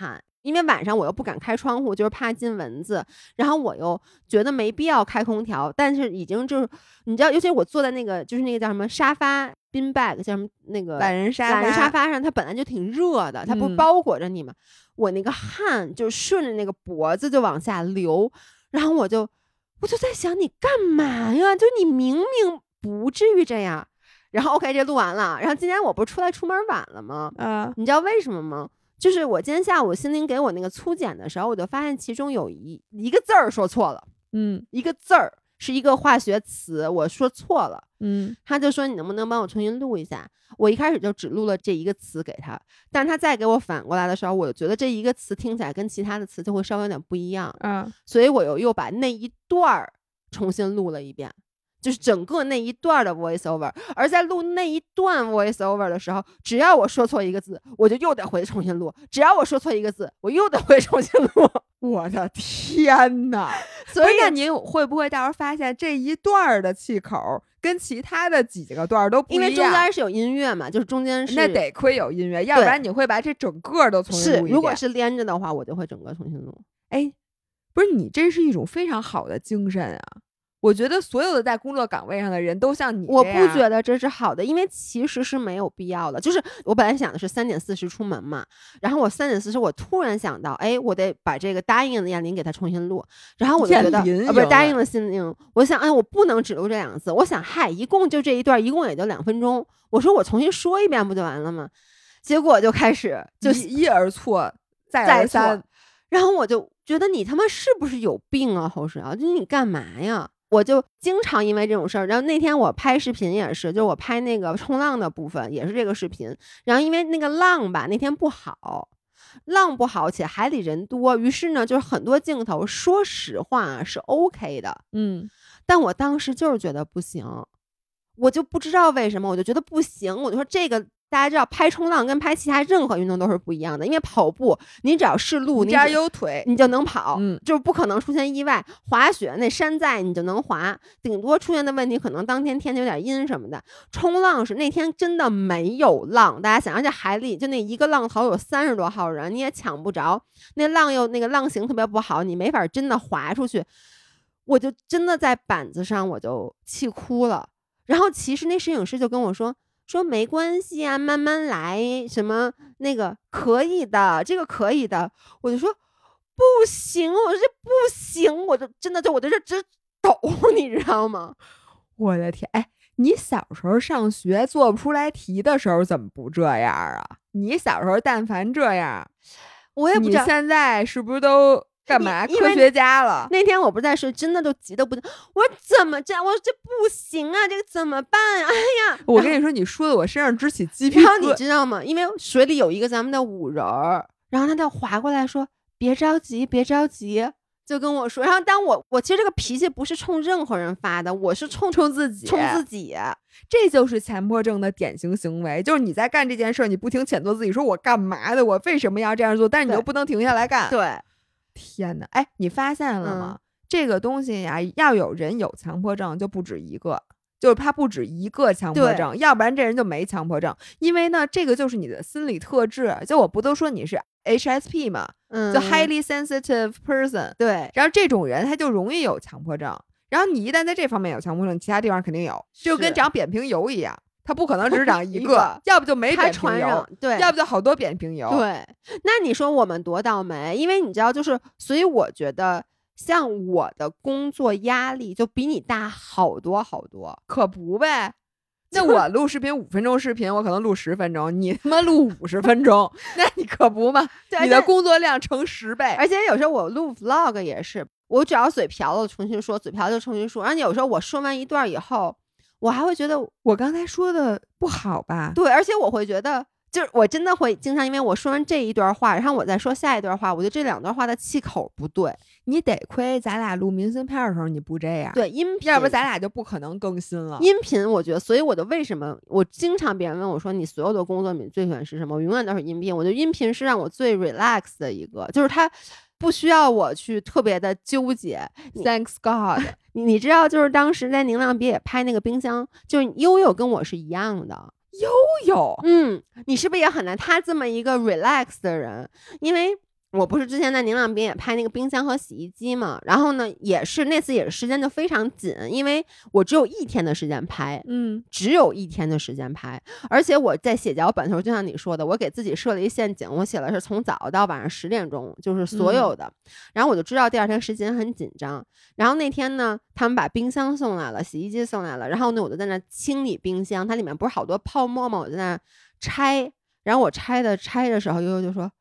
S1: 因为晚上我又不敢开窗户，就是怕进蚊子，然后我又觉得没必要开空调，但是已经就是你知道，尤其是我坐在那个就是那个叫什么沙发 bean bag 叫什么那个
S2: 懒人沙
S1: 发上，它本来就挺热的，它不是包裹着你吗？我那个汗就顺着那个脖子就往下流，然后我就在想你干嘛呀？就你明明不至于这样。然后 OK 这录完了，然后今天我不是出门晚了吗？你知道为什么吗？就是我今天下午心灵给我那个粗检的时候，我就发现其中有一个字儿说错了，一个字儿是一个化学词，我说错了，他就说你能不能帮我重新录一下？我一开始就只录了这一个词给他，但他再给我反过来的时候，我就觉得这一个词听起来跟其他的词就会稍微有点不一样，所以我又把那一段重新录了一遍。就是整个那一段的 voice over， 而在录那一段 voice over 的时候，只要我说错一个字，我就又得回重新录；只要我说错一个字，我又得回重新录。
S2: 我的天哪！所以那您会不会到时候发现这一段的气口跟其他的几个段都不一样？
S1: 因为中间是有音乐嘛，就是中间是
S2: 那得亏有音乐，要不然你会把这整个都重新录一遍。
S1: 如果是连着的话，我就会整个重新录。
S2: 哎，不是你这是一种非常好的精神啊！我觉得所有的在工作岗位上的人都像你这样。
S1: 我不觉得这是好的，因为其实是没有必要的。就是我本来想的是3点40出门嘛，然后我3点40我突然想到，哎，我得把这个答应的燕琳给他重新录，然后我就觉得不是答应了心灵，我想，哎，我不能只录这2个字，我想，嗨，一共就这一段，一共也就2分钟，我说我重新说一遍不就完了吗？结果就开始就
S2: 一而错再而三，
S1: 然后我就觉得你他妈是不是有病啊，侯世瑶，就你干嘛呀？我就经常因为这种事儿，然后那天我拍视频也是，就我拍那个冲浪的部分也是这个视频，然后因为那个浪吧那天不好，浪不好且海里人多，于是呢就是很多镜头说实话是 OK 的，但我当时就是觉得不行，我就不知道为什么，我就觉得不行，我就说这个大家知道拍冲浪跟拍其他任何运动都是不一样的，因为跑步你只要是路，你只要
S2: 有腿
S1: 你就能跑，就是不可能出现意外。滑雪那山在你就能滑，顶多出现的问题可能当天天气有点阴什么的。冲浪是那天真的没有浪，大家想，而且海里就那一个浪头有30多号人，你也抢不着，那浪又那个浪形特别不好，你没法真的滑出去。我就真的在板子上我就气哭了，然后其实那摄影师就跟我说没关系啊，慢慢来，什么那个可以的，这个可以的。我就说不行，我说这不行，我就真的就我在这直抖，你知道吗？
S2: 我的天，哎，你小时候上学做不出来题的时候怎么不这样啊？你小时候但凡这样，
S1: 我也不知道
S2: 你现在是不是都干嘛科学家了？
S1: 那天我不是在睡，真的都急得不行。我说怎么这样？我说这不行啊，这个怎么办啊？哎呀，
S2: 我跟你说，你说的我身上直起鸡皮疙瘩。
S1: 然后你知道吗？因为水里有一个咱们的舞人儿，然后他就划过来说：“别着急，别着急。”就跟我说。然后当我其实这个脾气不是冲任何人发的，我是冲自己。
S2: 这就是强迫症的典型行为，就是你在干这件事，你不停谴责自己，说我干嘛的？我为什么要这样做？但是你又不能停下来干。
S1: 对。
S2: 天哪！哎，你发现了吗？这个东西呀，要有人有强迫症就不止一个，就是他不止一个强迫症，要不然这人就没强迫症。因为呢，这个就是你的心理特质。就我不都说你是 HSP 嘛，就 highly sensitive person。
S1: 对，
S2: 然后这种人他就容易有强迫症。然后你一旦在这方面有强迫症，其他地方肯定有，就跟长扁平疣一样。他不可能只长一个，要不就没扁平疣，
S1: 对，
S2: 要不就好多扁平疣。
S1: 对，那你说我们多倒霉？因为你知道，就是所以我觉得，像我的工作压力就比你大好多好多，
S2: 可不呗？那我录视频5分钟视频，我可能录10分钟，你他妈录50分钟，那你可不嘛？你的工作量乘10倍。
S1: 而且有时候我录 vlog 也是，我只要嘴瓢了重新说，嘴瓢就重新说，而且有时候我说完一段以后。我还会觉得
S2: 我刚才说的不好吧？
S1: 对，而且我会觉得，就是我真的会经常因为我说完这一段话，然后我再说下一段话，我觉得这2段话的气口不对。
S2: 你得亏咱俩录明信片的时候你不这样，
S1: 对，音频，
S2: 要不咱俩就不可能更新了。
S1: 音频我觉得，所以我的为什么我经常别人问我说你所有的工作你最喜欢是什么，我永远都是音频。我觉得音频是让我最 relax 的一个，就是它不需要我去特别的纠结。
S2: Thanks God
S1: 你知道就是当时在宁浪别野拍那个冰箱，就是悠悠跟我是一样的。
S2: 悠悠，
S1: 你是不是也很难？他这么一个 relax 的人，因为我不是之前在宁浪边也拍那个冰箱和洗衣机嘛，然后呢也是那次也是时间就非常紧，因为我只有1天的时间拍，只有1天的时间拍，而且我在写脚本的时候，就像你说的，我给自己设了一陷阱，我写了是从早到晚上10点钟，就是所有的，然后我就知道第二天时间很紧张，然后那天呢，他们把冰箱送来了，洗衣机送来了，然后呢，我就在那清理冰箱，它里面不是好多泡沫吗？我在那拆，然后我拆的时候，悠悠就说。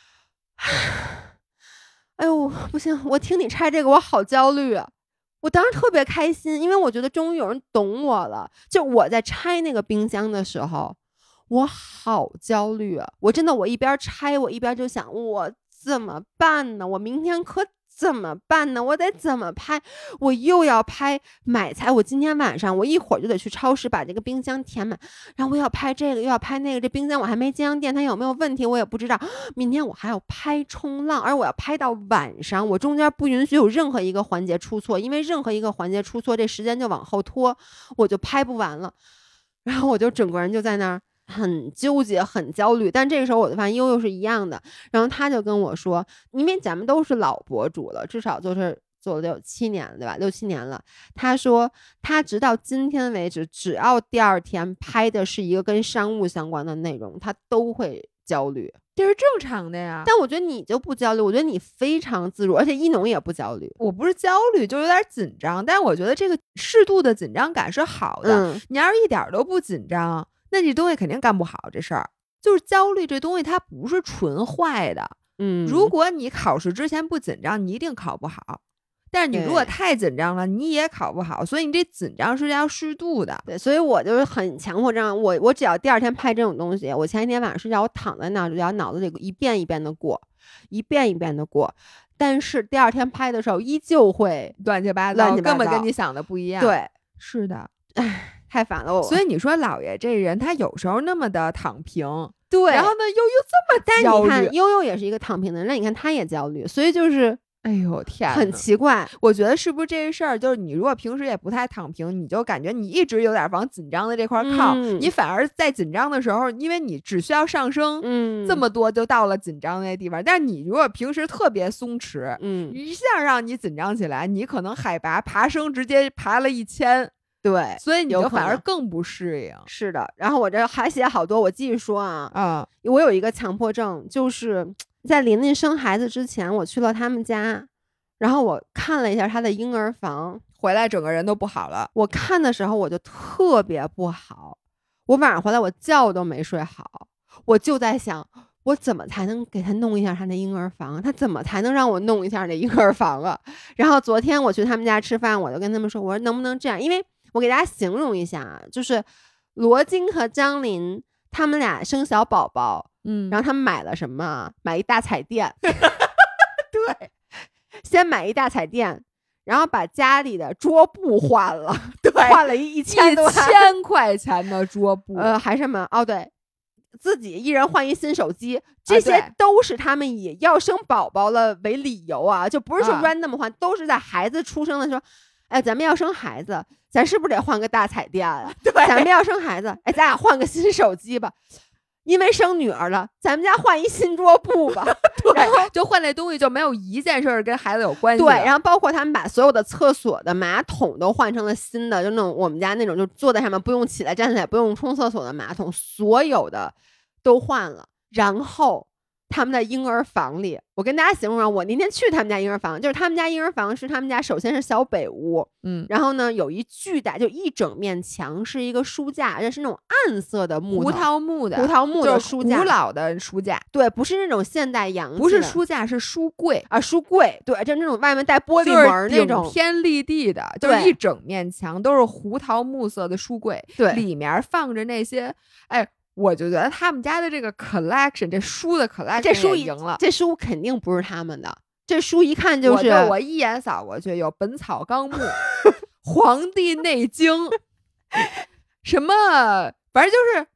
S1: 哎呦，不行！我听你拆这个，我好焦虑啊！我当时特别开心，因为我觉得终于有人懂我了。就我在拆那个冰箱的时候，我好焦虑啊！我真的，我一边拆，我一边就想，我怎么办呢？我明天可怎么办呢？我得怎么拍？我又要拍买菜，我今天晚上我一会儿就得去超市把这个冰箱填满，然后我要拍这个又要拍那个，这冰箱我还没接上电，它有没有问题我也不知道。明天我还要拍冲浪，而我要拍到晚上，我中间不允许有任何一个环节出错，因为任何一个环节出错，这时间就往后拖，我就拍不完了。然后我就整个人就在那儿很纠结很焦虑，但这个时候我就发现悠悠是一样的，然后他就跟我说，因为咱们都是老博主了，至少就是做了有7年了，对吧？6、7年了。他说他直到今天为止，只要第二天拍的是一个跟商务相关的内容，他都会焦虑，
S2: 这是正常的呀。
S1: 但我觉得你就不焦虑，我觉得你非常自如，而且一农也不焦虑。
S2: 我不是焦虑，就有点紧张，但是我觉得这个适度的紧张感是好的。你要是一点都不紧张，那这东西肯定干不好。这事儿就是焦虑，这东西它不是纯坏的。如果你考试之前不紧张，你一定考不好。但是你如果太紧张了，你也考不好。所以你这紧张是要适度的。
S1: 对，所以我就是很强迫症。我只要第二天拍这种东西，我前一天晚上睡觉，我躺在那儿，就要脑子里一遍一遍的过，一遍一遍的过。但是第二天拍的时候，依旧会
S2: 乱七八糟，根本跟你想的不一样。
S1: 对，
S2: 是的，
S1: 唉，太烦了我。
S2: 所以你说姥爷这人，他有时候那么的躺平，
S1: 对，
S2: 然后呢悠悠这么焦虑。
S1: 但你看悠悠也是一个躺平的人，那你看他也焦虑，所以就是。
S2: 哎呦天，
S1: 很奇怪。
S2: 我觉得是不是这事儿，就是你如果平时也不太躺平，你就感觉你一直有点往紧张的这块靠，你反而在紧张的时候，因为你只需要上升，这么多就到了紧张那地方。但是你如果平时特别松弛，一下让你紧张起来，你可能海拔爬升直接爬了1000。
S1: 对，
S2: 所以你就反而更不适应。
S1: 是的，然后我这还写好多，我继续说啊，我有一个强迫症，就是在琳琳生孩子之前，我去了他们家，然后我看了一下他的婴儿房，
S2: 回来整个人都不好了。
S1: 我看的时候我就特别不好，我晚上回来我觉都没睡好，我就在想，我怎么才能给他弄一下他的婴儿房？他怎么才能让我弄一下那婴儿房啊？然后昨天我去他们家吃饭，我就跟他们说，我说能不能这样？因为我给大家形容一下，就是罗京和张琳他们俩生小宝宝，然后他们买了什么？买一大彩电，对，先买一大彩电，然后把家里的桌布换了，对，换了1000
S2: 块钱的桌布，
S1: 还什么？哦，对，自己一人换一新手机，这些都是他们以要生宝宝了为理由啊，就不是说 random 换，都是在孩子出生的时候，哎，咱们要生孩子。咱是不是得换个大彩电啊？
S2: 对，
S1: 咱们要生孩子，哎，咱俩换个新手机吧。因为生女儿了，咱们家换一新桌布吧。
S2: 对，然后就换那东西就没有一件事跟孩子有关系。
S1: 对，然后包括他们把所有的厕所的马桶都换成了新的，就那种我们家那种就坐在上面不用起来站起来不用冲厕所的马桶，所有的都换了。然后他们的婴儿房里，我跟大家形容我那天去他们家婴儿房，就是他们家婴儿房是他们家首先是小北屋，然后呢有一巨大就一整面墙是一个书架，这是那种暗色的木头，
S2: 胡桃木的
S1: 书架，
S2: 古老的书架，
S1: 对，不是那种现代洋气的，
S2: 不是书架是书柜
S1: 啊，书柜，对，就那种外面带玻璃门那种，
S2: 顶天立地的，就是一整面墙都是胡桃木色的书柜，
S1: 对，
S2: 里面放着那些，哎。我就觉得他们家的这个 collection， 这书的 collection，
S1: 这书
S2: 赢了。
S1: 这书肯定不是他们的，这书一看就是
S2: 我一眼扫过去，有《本草纲目》《黄帝内经》，什么，反正就是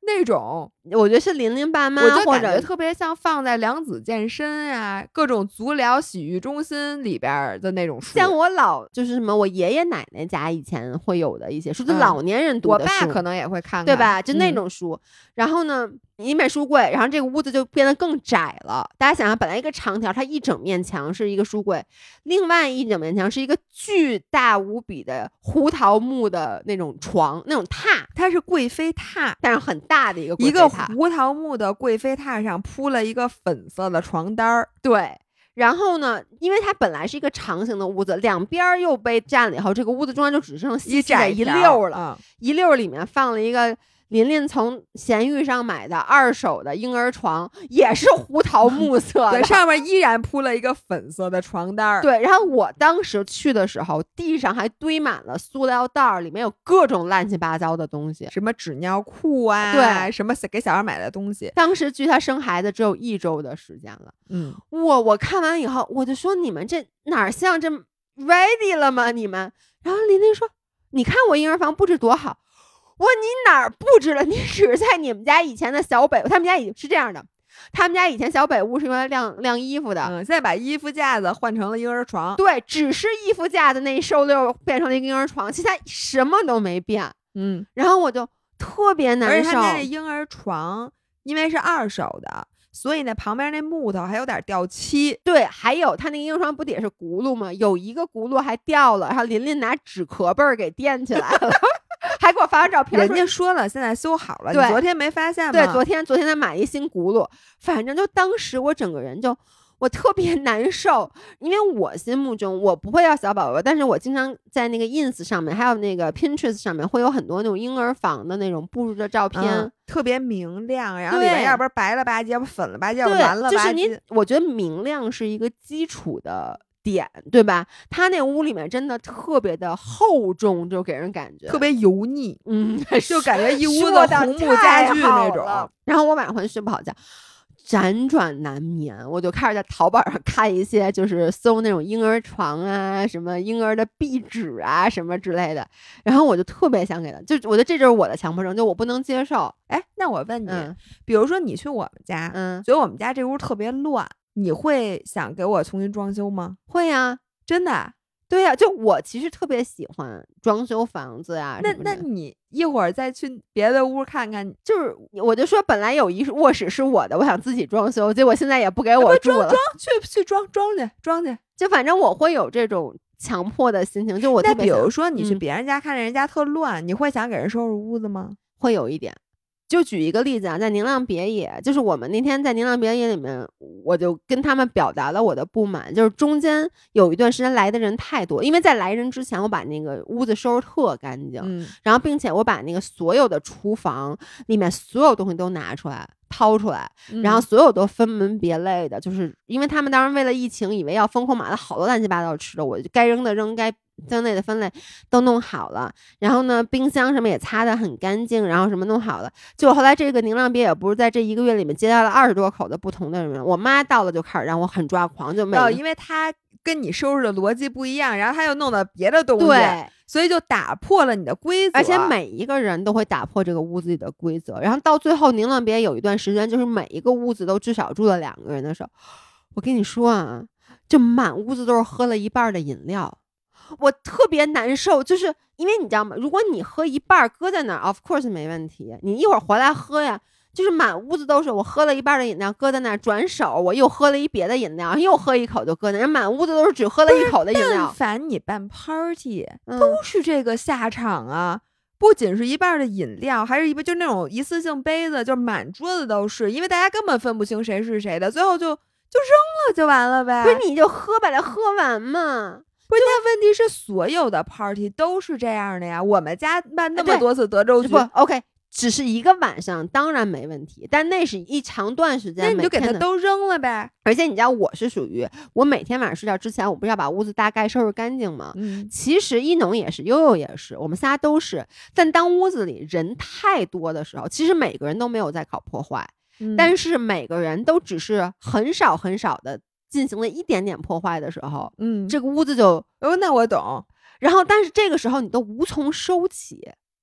S2: 那种，
S1: 我觉得是琳琳爸妈，
S2: 我就感
S1: 觉
S2: 特别像放在良子健身啊、各种足疗洗浴中心里边的那种书。
S1: 像我就是什么，我爷爷奶奶家以前会有的一些书，就老年人读的书，
S2: 我爸可能也会看看，
S1: 对吧？就那种书。然后呢，一面书柜，然后这个屋子就变得更窄了。大家想想，本来一个长条，它一整面墙是一个书柜，另外一整面墙是一个巨大无比的胡桃木的那种床，那种榻，
S2: 它是贵妃榻，
S1: 但是很大的一个贵妃
S2: 榻，
S1: 一个
S2: 胡桃木的贵妃榻上铺了一个粉色的床单儿，
S1: 对。然后呢，因为它本来是一个长形的屋子，两边又被占了以后，这个屋子中间就只剩细细的一溜了，一溜里面放了一个琳琳从闲鱼上买的2手的婴儿床，也是胡桃木色的，
S2: 对，上面依然铺了一个粉色的床单。
S1: 对，然后我当时去的时候，地上还堆满了塑料袋，里面有各种乱七八糟的东西，
S2: 什么纸尿裤啊，
S1: 对，
S2: 什么给小孩买的东西。
S1: 当时距他生孩子只有1周的时间了。我看完以后，我就说你们这哪像这 ready 了吗？你们？然后琳琳说，你看我婴儿房布置多好。我说你哪儿布置了？你只是在你们家以前的小北，他们家已经是这样的，他们家以前小北屋是用来晾衣服的，
S2: 现在把衣服架子换成了婴儿床。
S1: 对，只是衣服架子那一收溜变成了一个婴儿床，其他什么都没变。然后我就特别难受。
S2: 而且他家那婴儿床因为是2手的，所以那旁边那木头还有点掉漆。
S1: 对，还有他那婴儿床不也是轱辘吗？有一个轱辘还掉了，然后琳琳拿纸壳背给垫起来了。还给我发张照片，
S2: 人家说了现在修好了，你昨天没发现吗？
S1: 对，昨天他买一新轱辘，反正就当时我整个人我特别难受，因为我心目中我不会要小宝宝，但是我经常在那个 ins 上面还有那个 Pinterest 上面会有很多那种婴儿房的那种布置的照片，
S2: 特别明亮，然后里面要不然白了吧唧，要不粉了吧唧，要不蓝了吧唧。
S1: 就是我觉得明亮是一个基础的点，对吧？他那屋里面真的特别的厚重，就给人感觉
S2: 特别油腻，就感觉一屋子红木家具那种。
S1: 然后我晚上睡不好觉，辗转难眠，我就开始在淘宝上看一些，就是搜那种婴儿床啊，什么婴儿的壁纸啊，什么之类的。然后我就特别想给他，就我觉得这就是我的强迫症，就我不能接受。
S2: 哎，那我问你，比如说你去我们家，觉得我们家这屋特别乱，你会想给我重新装修吗？
S1: 会呀，
S2: 真的。
S1: 对呀，就我其实特别喜欢装修房子呀。
S2: 那你一会儿再去别的屋看看。
S1: 就是我就说本来有一卧室是我的，我想自己装修，结果现在也不给我住了。
S2: 去装去。
S1: 就反正我会有这种强迫的心情，就我特别。
S2: 那比如说你去别人家看着人家特乱，你会想给人收拾屋子吗？
S1: 会有一点。就举一个例子啊，在宁浪别野，就是我们那天在宁浪别野里面，我就跟他们表达了我的不满，就是中间有一段时间来的人太多，因为在来人之前，我把那个屋子收拾特干净，然后并且我把那个所有的厨房里面所有东西都拿出来掏出来，然后所有都分门别类的，就是因为他们当时为了疫情，以为要疯狂买了好多乱七八糟吃的，我就该扔的扔，该分类的分类都弄好了，然后呢冰箱什么也擦得很干净，然后什么弄好了。就后来这个宁浪别野不是在这1个月里面接待了20多口的不同的人，我妈到了就开始让我很抓狂，就
S2: 因为她跟你收拾的逻辑不一样，然后她又弄到别的东西，
S1: 对，
S2: 所以就打破了你的规则，
S1: 而且每一个人都会打破这个屋子里的规则。然后到最后宁浪别野有一段时间，就是每一个屋子都至少住了2个人的时候，我跟你说啊，就满屋子都是喝了一半的饮料。我特别难受，就是因为你知道吗？如果你喝一半搁在那儿 ，of course 没问题，你一会儿回来喝呀。就是满屋子都是我喝了一半的饮料搁在那儿，转手我又喝了一别的饮料，又喝一口就搁那儿，人满屋子都是只喝了一口的饮料。
S2: 但凡你办 party，都是这个下场啊。不仅是一半的饮料，还是就那种一次性杯子，就满桌子都是，因为大家根本分不清谁是谁的，最后就扔了就完了呗。
S1: 不是你就喝把它喝完嘛。
S2: 不是，但问题是所有的 party 都是这样的呀。我们家办那么多次德州局，
S1: 不 OK， 只是一个晚上当然没问题，但那是一长段时间，
S2: 那你就给它都扔了呗。
S1: 而且你知道我是属于我每天晚上睡觉之前，我不是要把屋子大概收拾干净吗？其实一农也是，悠悠也是，我们仨都是。但当屋子里人太多的时候，其实每个人都没有在搞破坏，但是每个人都只是很少很少的进行了一点点破坏的时候，这个屋子就
S2: 那我懂。
S1: 然后但是这个时候你都无从收起，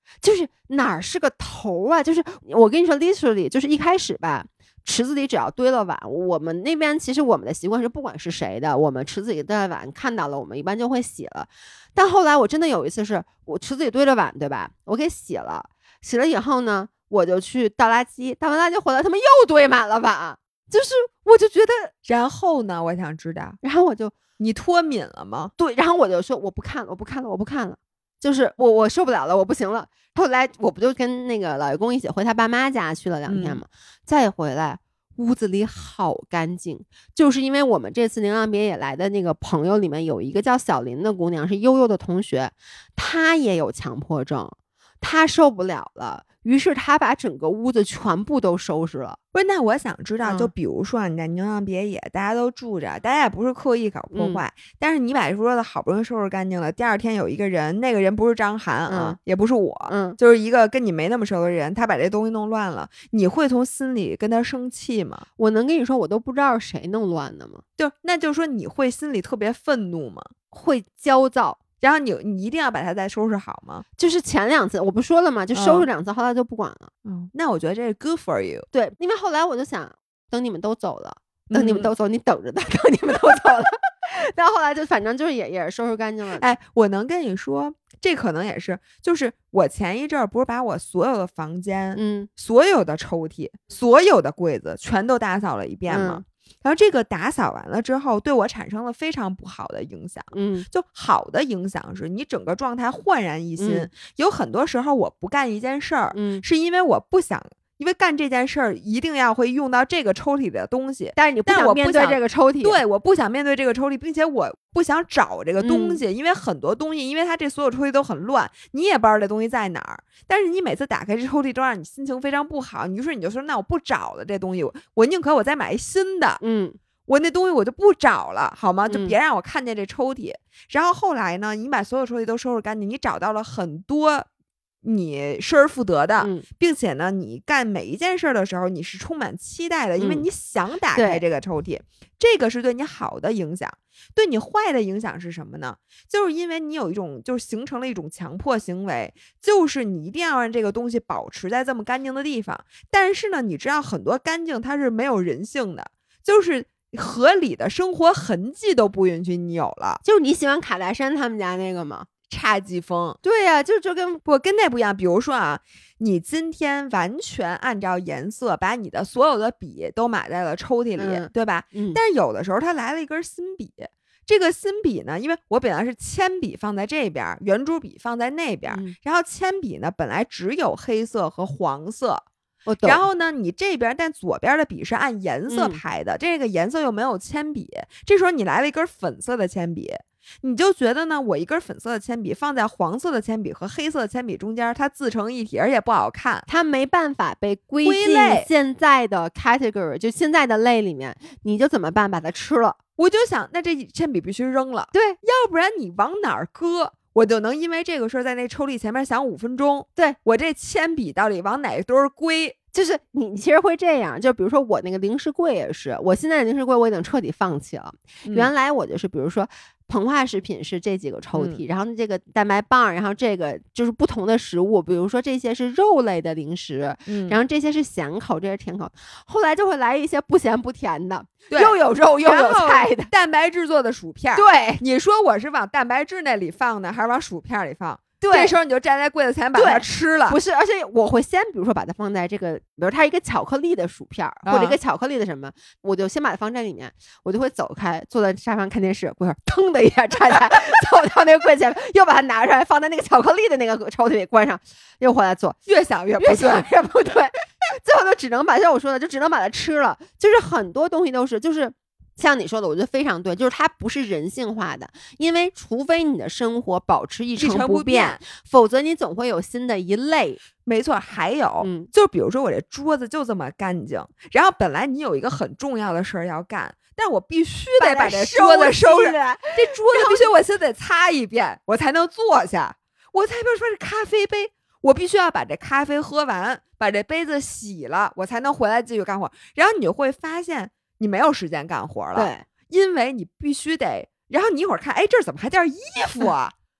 S1: 就是哪儿是个头啊？就是我跟你说 literally 就是一开始吧，池子里只要堆了碗，我们那边其实我们的习惯是不管是谁的，我们池子里堆了碗看到了我们一般就会洗了。但后来我真的有一次是我池子里堆着碗，对吧，我给洗了以后呢，我就去倒垃圾，倒完垃圾回来他们又堆满了碗，就是我就觉得，
S2: 然后呢，我想知道，
S1: 然后我就
S2: 你脱敏了吗？
S1: 对，然后我就说我不看了，就是我受不了了，我不行了。后来我不就跟那个老爷公一起回他爸妈家去了2天嘛，再回来屋子里好干净，就是因为我们这次宁浪别野来的那个朋友里面有一个叫小林的姑娘，是悠悠的同学，她也有强迫症，她受不了了。于是他把整个屋子全部都收拾了。
S2: 不是，那我想知道，就比如说你在宁浪别野，大家都住着，大家也不是刻意搞破坏，但是你把桌子好不容易收拾干净了，第二天有一个人，那个人不是张涵啊，也不是我，就是一个跟你没那么熟的人，他把这东西弄乱了，你会从心里跟他生气吗？
S1: 我能跟你说，我都不知道是谁弄乱的吗？
S2: 那就是说你会心里特别愤怒吗？
S1: 会焦躁。
S2: 然后你一定要把它再收拾好吗？
S1: 就是前2次我不说了吗？就收拾2次，后来就不管了。
S2: 那我觉得这是 good for you。
S1: 对，因为后来我就想，等你们都走了，等你们都走，你等着的，等你们都走了。但后来就反正就是也是收拾干净了。
S2: 哎，我能跟你说，这可能也是，就是我前一阵儿不是把我所有的房间，所有的抽屉，所有的柜子全都打扫了一遍吗？然后这个打扫完了之后，对我产生了非常不好的影响。就好的影响是你整个状态焕然一新。有很多时候我不干一件事儿，是因为我不想。因为干这件事儿一定要会用到这个抽屉的东西，
S1: 但是你不想面对这个抽屉。
S2: 对，我不想面对这个抽屉，并且我不想找这个东西，因为很多东西，因为它这所有抽屉都很乱，你也不知道这东西在哪儿。但是你每次打开这抽屉都让你心情非常不好，你就说那我不找了，这东西我宁可我再买一新的，我那东西我就不找了，好吗？就别让我看见这抽屉。然后后来呢，你把所有抽屉都收拾干净，你找到了很多。你失而复得的，并且呢，你干每一件事的时候，你是充满期待的，因为你想打开这个抽屉，这个是对你好的影响。对你坏的影响是什么呢？就是因为你有一种，就是形成了一种强迫行为，就是你一定要让这个东西保持在这么干净的地方。但是呢，你知道很多干净它是没有人性的，就是合理的生活痕迹都不允许你有了。
S1: 就是你喜欢卡戴珊他们家那个吗？
S2: 侘寂风。
S1: 对呀，就跟
S2: 那不一样。比如说啊，你今天完全按照颜色把你的所有的笔都码在了抽屉里，对吧？但是有的时候他来了一根新笔，这个新笔呢，因为我本来是铅笔放在这边，圆珠笔放在那边，然后铅笔呢本来只有黑色和黄色。然后呢，你这边但左边的笔是按颜色排的，这个颜色又没有铅笔，这时候你来了一根粉色的铅笔。你就觉得呢，我一根粉色的铅笔放在黄色的铅笔和黑色的铅笔中间，它自成一体，而且不好看，
S1: 它没办法被归进现在的 category， 就现在的类里面，你就怎么办？把它吃了。
S2: 我就想，那这铅笔必须扔了，
S1: 对，
S2: 要不然你往哪儿搁？我就能因为这个事儿在那抽屉前面想5分钟，
S1: 对，
S2: 我这铅笔到底往哪堆儿归？
S1: 就是你其实会这样，就比如说我那个零食柜也是，我现在的零食柜我已经彻底放弃了。原来我就是比如说膨化食品是这几个抽屉，然后这个蛋白棒，然后这个就是不同的食物，比如说这些是肉类的零食，然后这些是咸口，这些是甜口。后来就会来一些不咸不甜的，又有肉又有菜的
S2: 蛋白质做的薯片。
S1: 对，
S2: 你说我是往蛋白质那里放呢，还是往薯片里放？
S1: 对，
S2: 这时候你就站在柜子前把它吃了。
S1: 不是，而且我会先比如说把它放在这个，比如它一个巧克力的薯片，或者一个巧克力的什么，我就先把它放在里面，我就会走开，坐在沙发上看电视，过会儿腾的一下站起来，走到那个柜前，又把它拿出来放在那个巧克力的那个抽屉里，关上，又回来做，
S2: 越想越不
S1: 对，最后就只能把像我说的，就只能把它吃了。就是很多东西都是，就是像你说的，我觉得非常对，就是它不是人性化的，因为除非你的生活保持一成不变，否则你总会有新的一类。
S2: 没错，还有，就比如说我这桌子就这么干净，然后本来你有一个很重要的事儿要干，但我必须得把这桌子收拾，这桌子必须我先得擦一遍，我才能坐下。我才比如说是咖啡杯，我必须要把这咖啡喝完，把这杯子洗了，我才能回来继续干活。然后你就会发现你没有时间干活了，
S1: 对，
S2: 因为你必须得，然后你一会儿看，哎，这儿怎么还件衣服啊？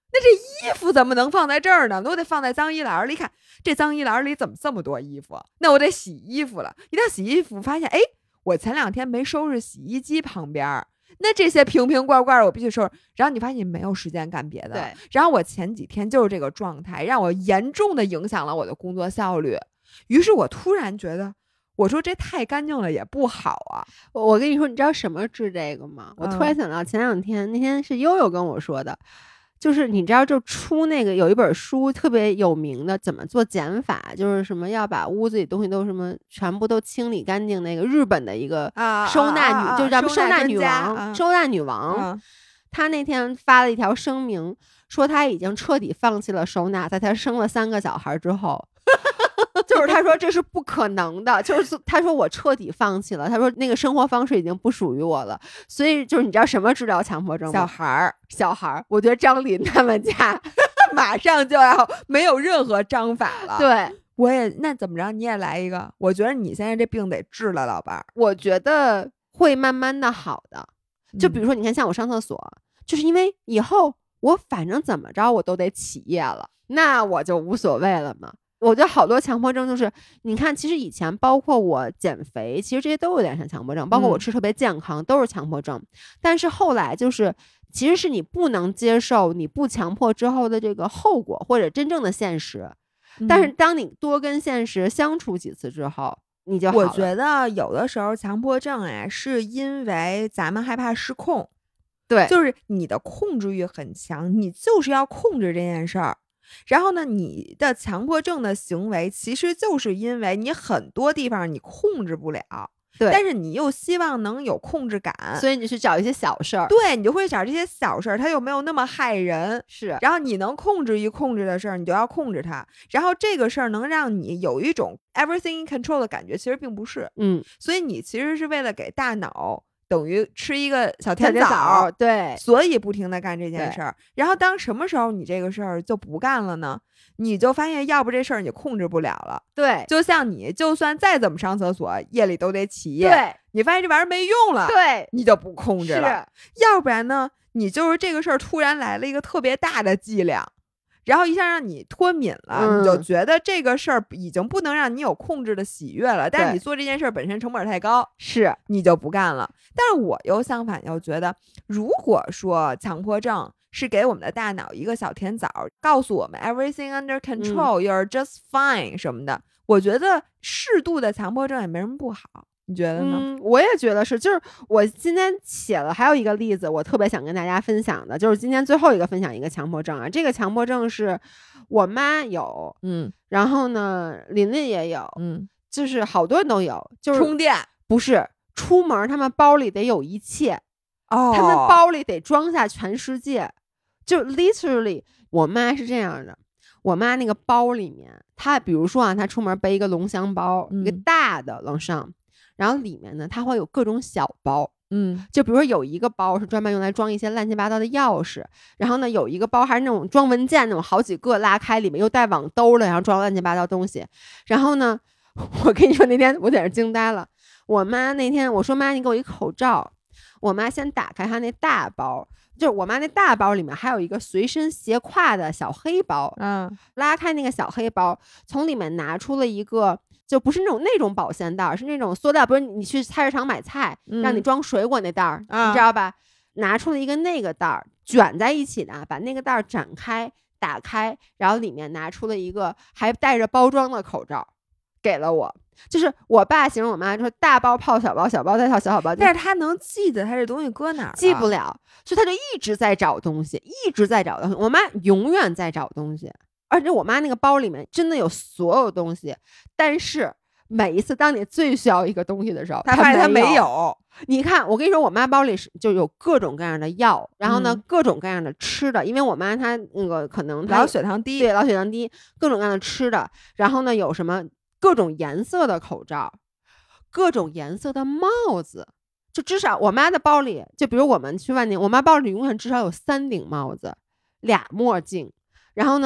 S2: 那这衣服怎么能放在这儿呢？那我得放在脏衣篮里。看这脏衣篮里怎么这么多衣服？那我得洗衣服了。一到洗衣服，发现哎，我前2天没收拾洗衣机旁边，那这些瓶瓶罐罐我必须收拾。然后你发现你没有时间干别的。
S1: 对。
S2: 然后我前几天就是这个状态，让我严重的影响了我的工作效率。于是我突然觉得，我说这太干净了也不好啊。
S1: 我跟你说，你知道什么治这个吗？我突然想到前2天，那天是悠悠跟我说的。就是你知道，就出那个有一本书特别有名的，怎么做减法，就是什么要把屋子里东西都什么全部都清理干净。那个日本的一个收纳女，就叫收纳女王，收纳女王。她那天发了一条声明，说她已经彻底放弃了收纳，在她生了3个小孩之后。就是他说这是不可能的，就是他说我彻底放弃了，他说那个生活方式已经不属于我了。所以就是你知道什么治疗强迫症吗？小孩，我觉得张琳他们家
S2: 马上就要没有任何章法了。
S1: 对，
S2: 我也那怎么着你也来一个？我觉得你现在这病得治了，老伴儿。
S1: 我觉得会慢慢的好的。就比如说你看，像我上厕所，就是因为以后我反正怎么着我都得起夜了，那我就无所谓了嘛。我觉得好多强迫症就是，你看，其实以前包括我减肥，其实这些都有点像强迫症，包括我吃特别健康，都是强迫症。但是后来就是，其实是你不能接受你不强迫之后的这个后果或者真正的现实。但是当你多跟现实相处几次之后，你就好了。
S2: 我觉得有的时候强迫症是因为咱们害怕失控，
S1: 对，
S2: 就是你的控制欲很强，你就是要控制这件事儿。然后呢，你的强迫症的行为其实就是因为你很多地方你控制不了，
S1: 对，
S2: 但是你又希望能有控制感，
S1: 所以你去找一些小事儿，
S2: 对，你就会找这些小事儿，它又没有那么害人，
S1: 是。
S2: 然后你能控制的事儿，你就要控制它，然后这个事儿能让你有一种 everything in control 的感觉，其实并不是，所以你其实是为了给大脑等于吃一个小甜枣，
S1: 对，
S2: 所以不停的干这件事儿。然后当什么时候你这个事儿就不干了呢？你就发现要不这事儿你控制不了了。
S1: 对，
S2: 就像你就算再怎么上厕所，夜里都得起夜。
S1: 对，
S2: 你发现这玩意儿没用了，
S1: 对，
S2: 你就不控制了。要不然呢，你就是这个事儿突然来了一个特别大的剂量。然后一下让你脱敏了，你就觉得这个事儿已经不能让你有控制的喜悦了，但是你做这件事本身成本太高，
S1: 是
S2: 你就不干了。但是我又相反又觉得，如果说强迫症是给我们的大脑一个小甜枣，告诉我们 everything under control, you're just fine 什么的，我觉得适度的强迫症也没什么不好。你觉得呢？
S1: 我也觉得是，就是我今天写了还有一个例子，我特别想跟大家分享的，就是今天最后一个分享一个强迫症啊。这个强迫症是我妈有，然后呢，琳琳也有，就是好多人都有，就是
S2: 充电
S1: 不是出门，他们包里得有一切，他们包里得装下全世界，就 literally， 我妈是这样的。我妈那个包里面，她比如说啊，她出门背一个龙箱包，一个大的往上。然后里面呢，它会有各种小包，就比如说有一个包是专门用来装一些乱七八糟的钥匙，然后呢有一个包还是那种装文件那种好几个拉开，里面又带网兜的，然后装乱七八糟东西。然后呢，我跟你说那天我在那惊呆了，我妈那天我说妈你给我一口罩，我妈先打开她那大包，就是我妈那大包里面还有一个随身斜挎的小黑包，拉开那个小黑包，从里面拿出了一个。就不是那种保鲜袋，是那种塑料，不是你去菜市场买菜，让你装水果那袋儿，你知道吧？拿出了一个那个袋儿，卷在一起的，把那个袋儿展开，打开，然后里面拿出了一个还带着包装的口罩，给了我。就是我爸形容我妈说大包泡小包，小包再套小包，
S2: 但是他能记得他这东西搁哪儿？
S1: 记不了，所以他就一直在找东西，一直在找东西。我妈永远在找东西。而且我妈那个包里面真的有所有东西，但是每一次当你最需要一个东西的时候，
S2: 她发现她没有。
S1: 你看，我跟你说，我妈包里就有各种各样的药，然后呢，各种各样的吃的，因为我妈她那个可能
S2: 老血糖低，
S1: 对，老血糖低，各种各样的吃的，然后呢，有什么各种颜色的口罩，各种颜色的帽子，就至少我妈的包里，就比如我们去万宁，我妈包里永远至少有3顶帽子，2墨镜，然后呢。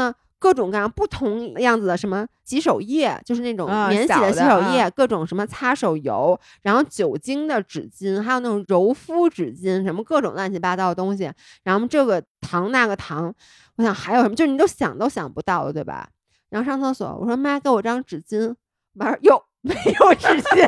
S1: 各种各样不同样子的什么洗手液，就是那种免洗的洗手液，各种什么擦手油，然后酒精的纸巾，还有那种柔肤纸巾，什么各种乱七八糟的东西，然后这个糖那个糖，我想还有什么，就是你都想不到的，对吧？然后上厕所，我说妈，给我张纸巾，妈说哟，没有纸巾。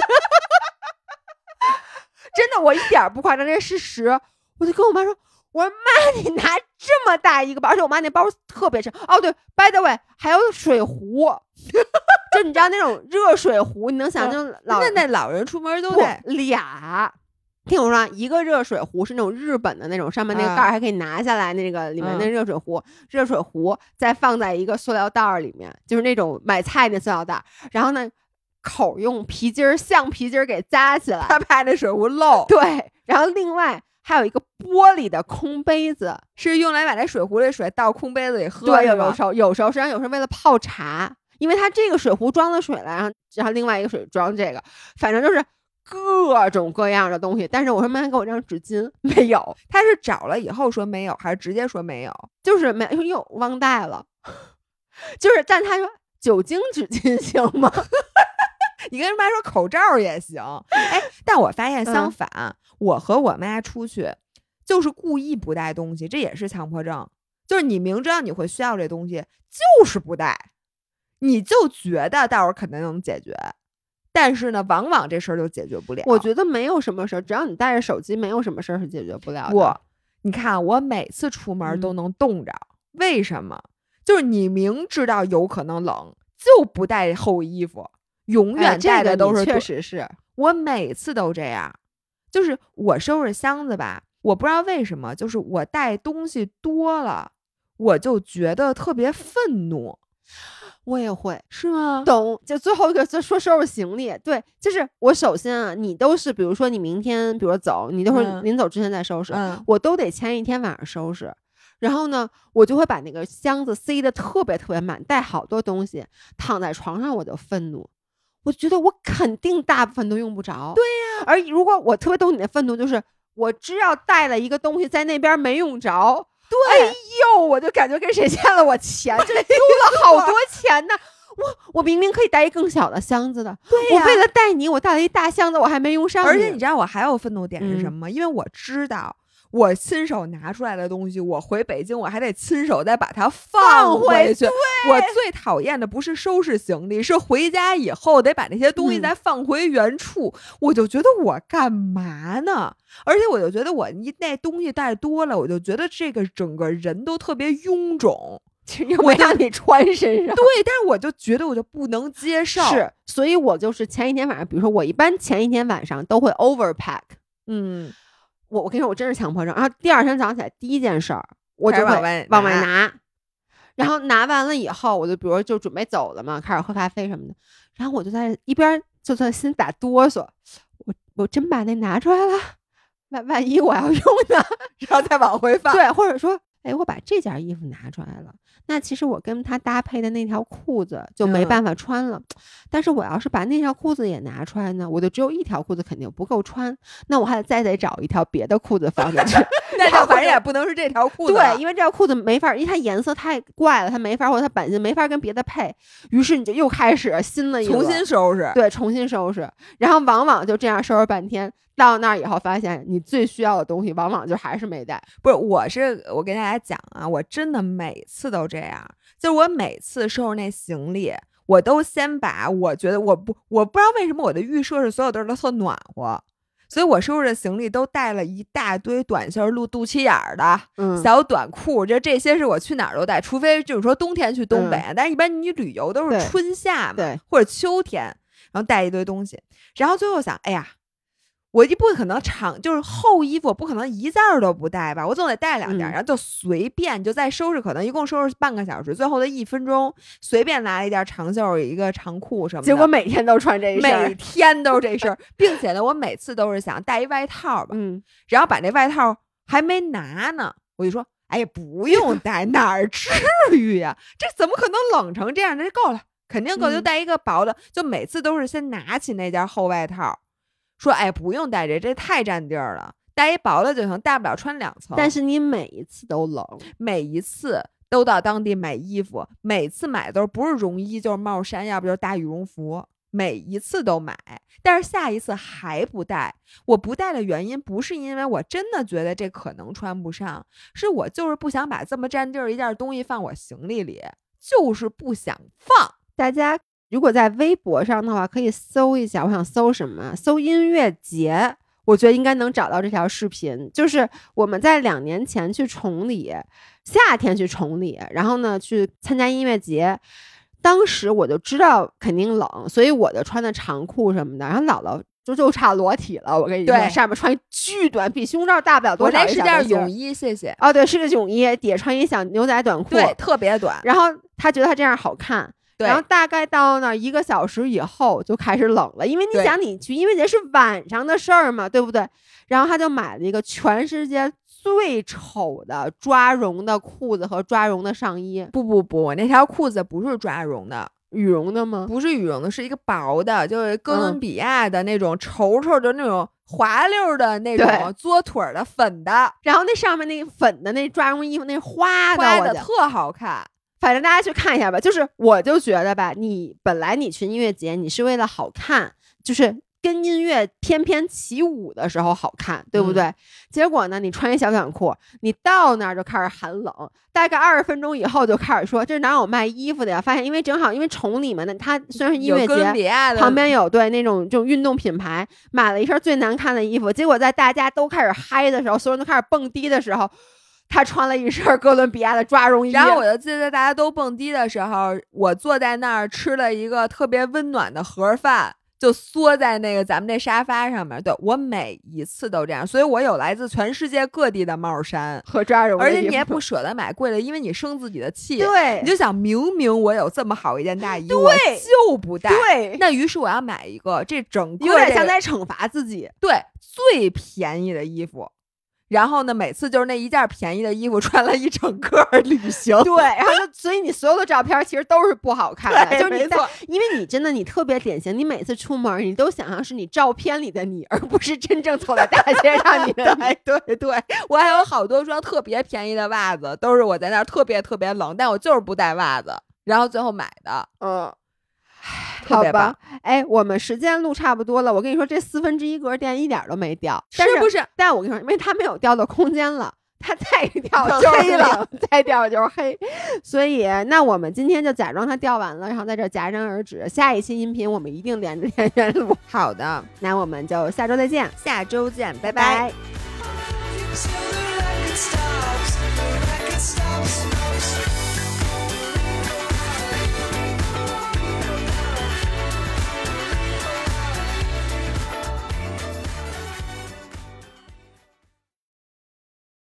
S1: 真的，我一点不夸张，这是事实。我就跟我妈说，我说妈，你拿这么大一个包，而且我妈那包特别沉。哦，对 ，by the way， 还有水壶，就你知道那种热水壶，你能想象
S2: 那老人出门都得
S1: 俩。听我说，一个热水壶是那种日本的那种，上面那个盖还可以拿下来，那个里面那热水壶，热水壶再放在一个塑料袋里面，就是那种买菜的塑料袋，然后呢。口用皮筋橡皮筋给扎起来，
S2: 他怕那水壶漏。
S1: 对，然后另外还有一个玻璃的空杯子，
S2: 是用来把那水壶里水倒空杯子里喝。
S1: 对，有时候实际上有时候为了泡茶，因为它这个水壶装了水了，然后另外一个水装这个，反正就是各种各样的东西。但是我说妈给我张纸巾，没有。
S2: 他是找了以后说没有，还是直接说没有？
S1: 就是没有，忘带了。就是但他说酒精纸巾行吗？
S2: 你跟人妈说口罩也行，哎，但我发现相反，我和我妈出去就是故意不带东西，这也是强迫症。就是你明知道你会需要这东西，就是不带，你就觉得到时候肯定能解决，但是呢，往往这事儿就解决不了。
S1: 我觉得没有什么事儿，只要你带着手机，没有什么事儿是解决不了的。
S2: 你看，我每次出门都能冻着，为什么？就是你明知道有可能冷，就不带厚衣服。永远带的都是，
S1: 确实是
S2: 我每次都这样。就是我收拾箱子吧，我不知道为什么，就是我带东西多了，我就觉得特别愤怒。
S1: 我也会，
S2: 是吗？
S1: 懂。就最后一个就说收拾行李，对，就是我首先啊，你都是比如说你明天比如说走，你都是临走之前再收拾，我都得前一天晚上收拾。然后呢，我就会把那个箱子塞得特别特别满，带好多东西，躺在床上我就愤怒。我觉得我肯定大部分都用不着。
S2: 对呀，
S1: 而如果我特别懂你的愤怒，就是我只要带了一个东西在那边没用着，
S2: 对，
S1: 哎呦，我就感觉跟谁欠了我钱，这丢了好多钱呢。我明明可以带一更小的箱子的，
S2: 对呀，
S1: 我为了带你，我带了一大箱子，我还没用上。
S2: 而且你知道我还有愤怒点是什么吗？因为我知道。我亲手拿出来的东西，我回北京我还得亲手再把它放回去。我最讨厌的不是收拾行李，是回家以后得把那些东西再放回原处。我就觉得我干嘛呢？而且我就觉得我一那东西带多了，我就觉得这个整个人都特别臃肿，
S1: 又没让你穿身上。
S2: 对，但是我就觉得我就不能接受。
S1: 是，所以我就是前一天晚上，比如说我一般前一天晚上都会 overpack。我跟你说，我真是强迫症。然后第二天早上起来，第一件事儿我就会往外拿，然后拿完了以后，我就比如就准备走了嘛，开始喝咖啡什么的。然后我就在一边就在心打哆嗦，我真把那拿出来了，万一我要用呢，
S2: 然后再往回放。
S1: 对，或者说，哎，我把这件衣服拿出来了，那其实我跟它搭配的那条裤子就没办法穿了。但是我要是把那条裤子也拿出来呢，我就只有一条裤子肯定不够穿，那我还得找一条别的裤子放进去。
S2: 那就反正也不能是这条裤子。
S1: 对，因为这条裤子没法，因为它颜色太怪了，它没法，或者它版型没法跟别的配。于是你就又开始新的一
S2: 重新收拾。
S1: 对，重新收拾。然后往往就这样收拾半天，到那儿以后发现你最需要的东西往往就还是没带。
S2: 不是，我跟大家讲啊，我真的每次都这样，就是我每次收拾那行李，我都先把我觉得我不知道为什么我的预设是所有地儿都特暖和，所以我收拾的行李都带了一大堆短袖露肚脐眼的小短裤，这些是我去哪儿都带，除非就是说冬天去东北，但是一般你旅游都是春夏嘛，或者秋天，然后带一堆东西，然后最后想，哎呀，我不可能就是厚衣服，不可能一件都不带吧，我总得带两件，然后就随便就再收拾，可能一共收拾半个小时，最后的1分钟随便拿了一件长袖，一个长裤什么的，
S1: 结果每天都穿这一身，
S2: 每天都是这身，并且呢，我每次都是想带一外套吧，然后把那外套还没拿呢，我就说，哎呀，不用带，哪儿至于呀？这怎么可能冷成这样？这够了，肯定够，就带一个薄的，就每次都是先拿起那件厚外套。说哎，不用带这太占地儿了，带一薄的就行，大不了穿2层。
S1: 但是你每一次都冷，
S2: 每一次都到当地买衣服，每次买都不是绒衣就是帽衫，要不就是大羽绒服，每一次都买，但是下一次还不带。我不带的原因不是因为我真的觉得这可能穿不上，是我就是不想把这么占地儿一件东西放我行李里，就是不想放。
S1: 大家如果在微博上的话可以搜一下，我想搜什么，搜音乐节，我觉得应该能找到这条视频。就是我们在2年前去崇礼，夏天去崇礼，然后呢去参加音乐节，当时我就知道肯定冷，所以我就穿的长裤什么的，然后姥姥就差裸体了，我跟你说，上面穿巨短，比胸罩大不了多少。
S2: 我这是件泳衣，谢谢。
S1: 哦，对，是个泳衣，底下穿一小牛仔短裤，
S2: 对，特别短。
S1: 然后他觉得他这样好看。然后大概到那1个小时以后就开始冷了，因为你想你去音乐节是晚上的事儿嘛，对不对？然后他就买了一个全世界最丑的抓绒的裤子和抓绒的上衣。
S2: 不，我那条裤子不是抓绒的，
S1: 羽绒的吗？
S2: 不是羽绒的，是一个薄的，就是哥伦比亚的那种稠稠的那种滑溜的那种作腿的粉的，
S1: 然后那上面那个粉的那抓绒衣服那花
S2: 的特好看。
S1: 反正大家去看一下吧，就是我就觉得吧，你本来你去音乐节你是为了好看，就是跟音乐翩翩起舞的时候好看，对不对？结果呢，你穿一小短裤，你到那儿就开始寒冷，大概20分钟以后就开始说这哪有卖衣服的呀？发现因为正好因为崇礼嘛，那它虽然是音乐节，旁边有对那种这种运动品牌，买了一身最难看的衣服，结果在大家都开始嗨的时候，所有人都开始蹦迪的时候，他穿了一身哥伦比亚的抓绒衣。
S2: 然后我就记得大家都蹦迪的时候，我坐在那儿吃了一个特别温暖的盒饭，就缩在那个咱们那沙发上面。对，我每一次都这样，所以我有来自全世界各地的帽衫
S1: 和抓绒，
S2: 而且你也不舍得买贵了，因为你生自己的气。
S1: 对，
S2: 你就想明明我有这么好一件大衣，我就不带。
S1: 对，
S2: 那于是我要买一个这整个
S1: 有点像在惩罚自己。
S2: 对，最便宜的衣服。然后呢，每次就是那一件便宜的衣服穿了一整个旅行。
S1: 对，然后所以你所有的照片其实都是不好看的，就是你因为你真的你特别典型，你每次出门你都想象是你照片里的你，而不是真正走在大街上你的
S2: 你。对，我还有好多双特别便宜的袜子，都是我在那儿特别特别冷，但我就是不带袜子，然后最后买的。
S1: 好吧，哎，我们时间录差不多了。我跟你说，这1/4格电一点都没掉，
S2: 是不是？
S1: 但我跟你说，因为它没有掉的空间了，它再掉就黑了，再掉就是黑。所以，那我们今天就假装它掉完了，然后在这戛然而止。下一期音频我们一定连着天元录。
S2: 好的，
S1: 那我们就下周再见，
S2: 下周见，拜
S1: 拜。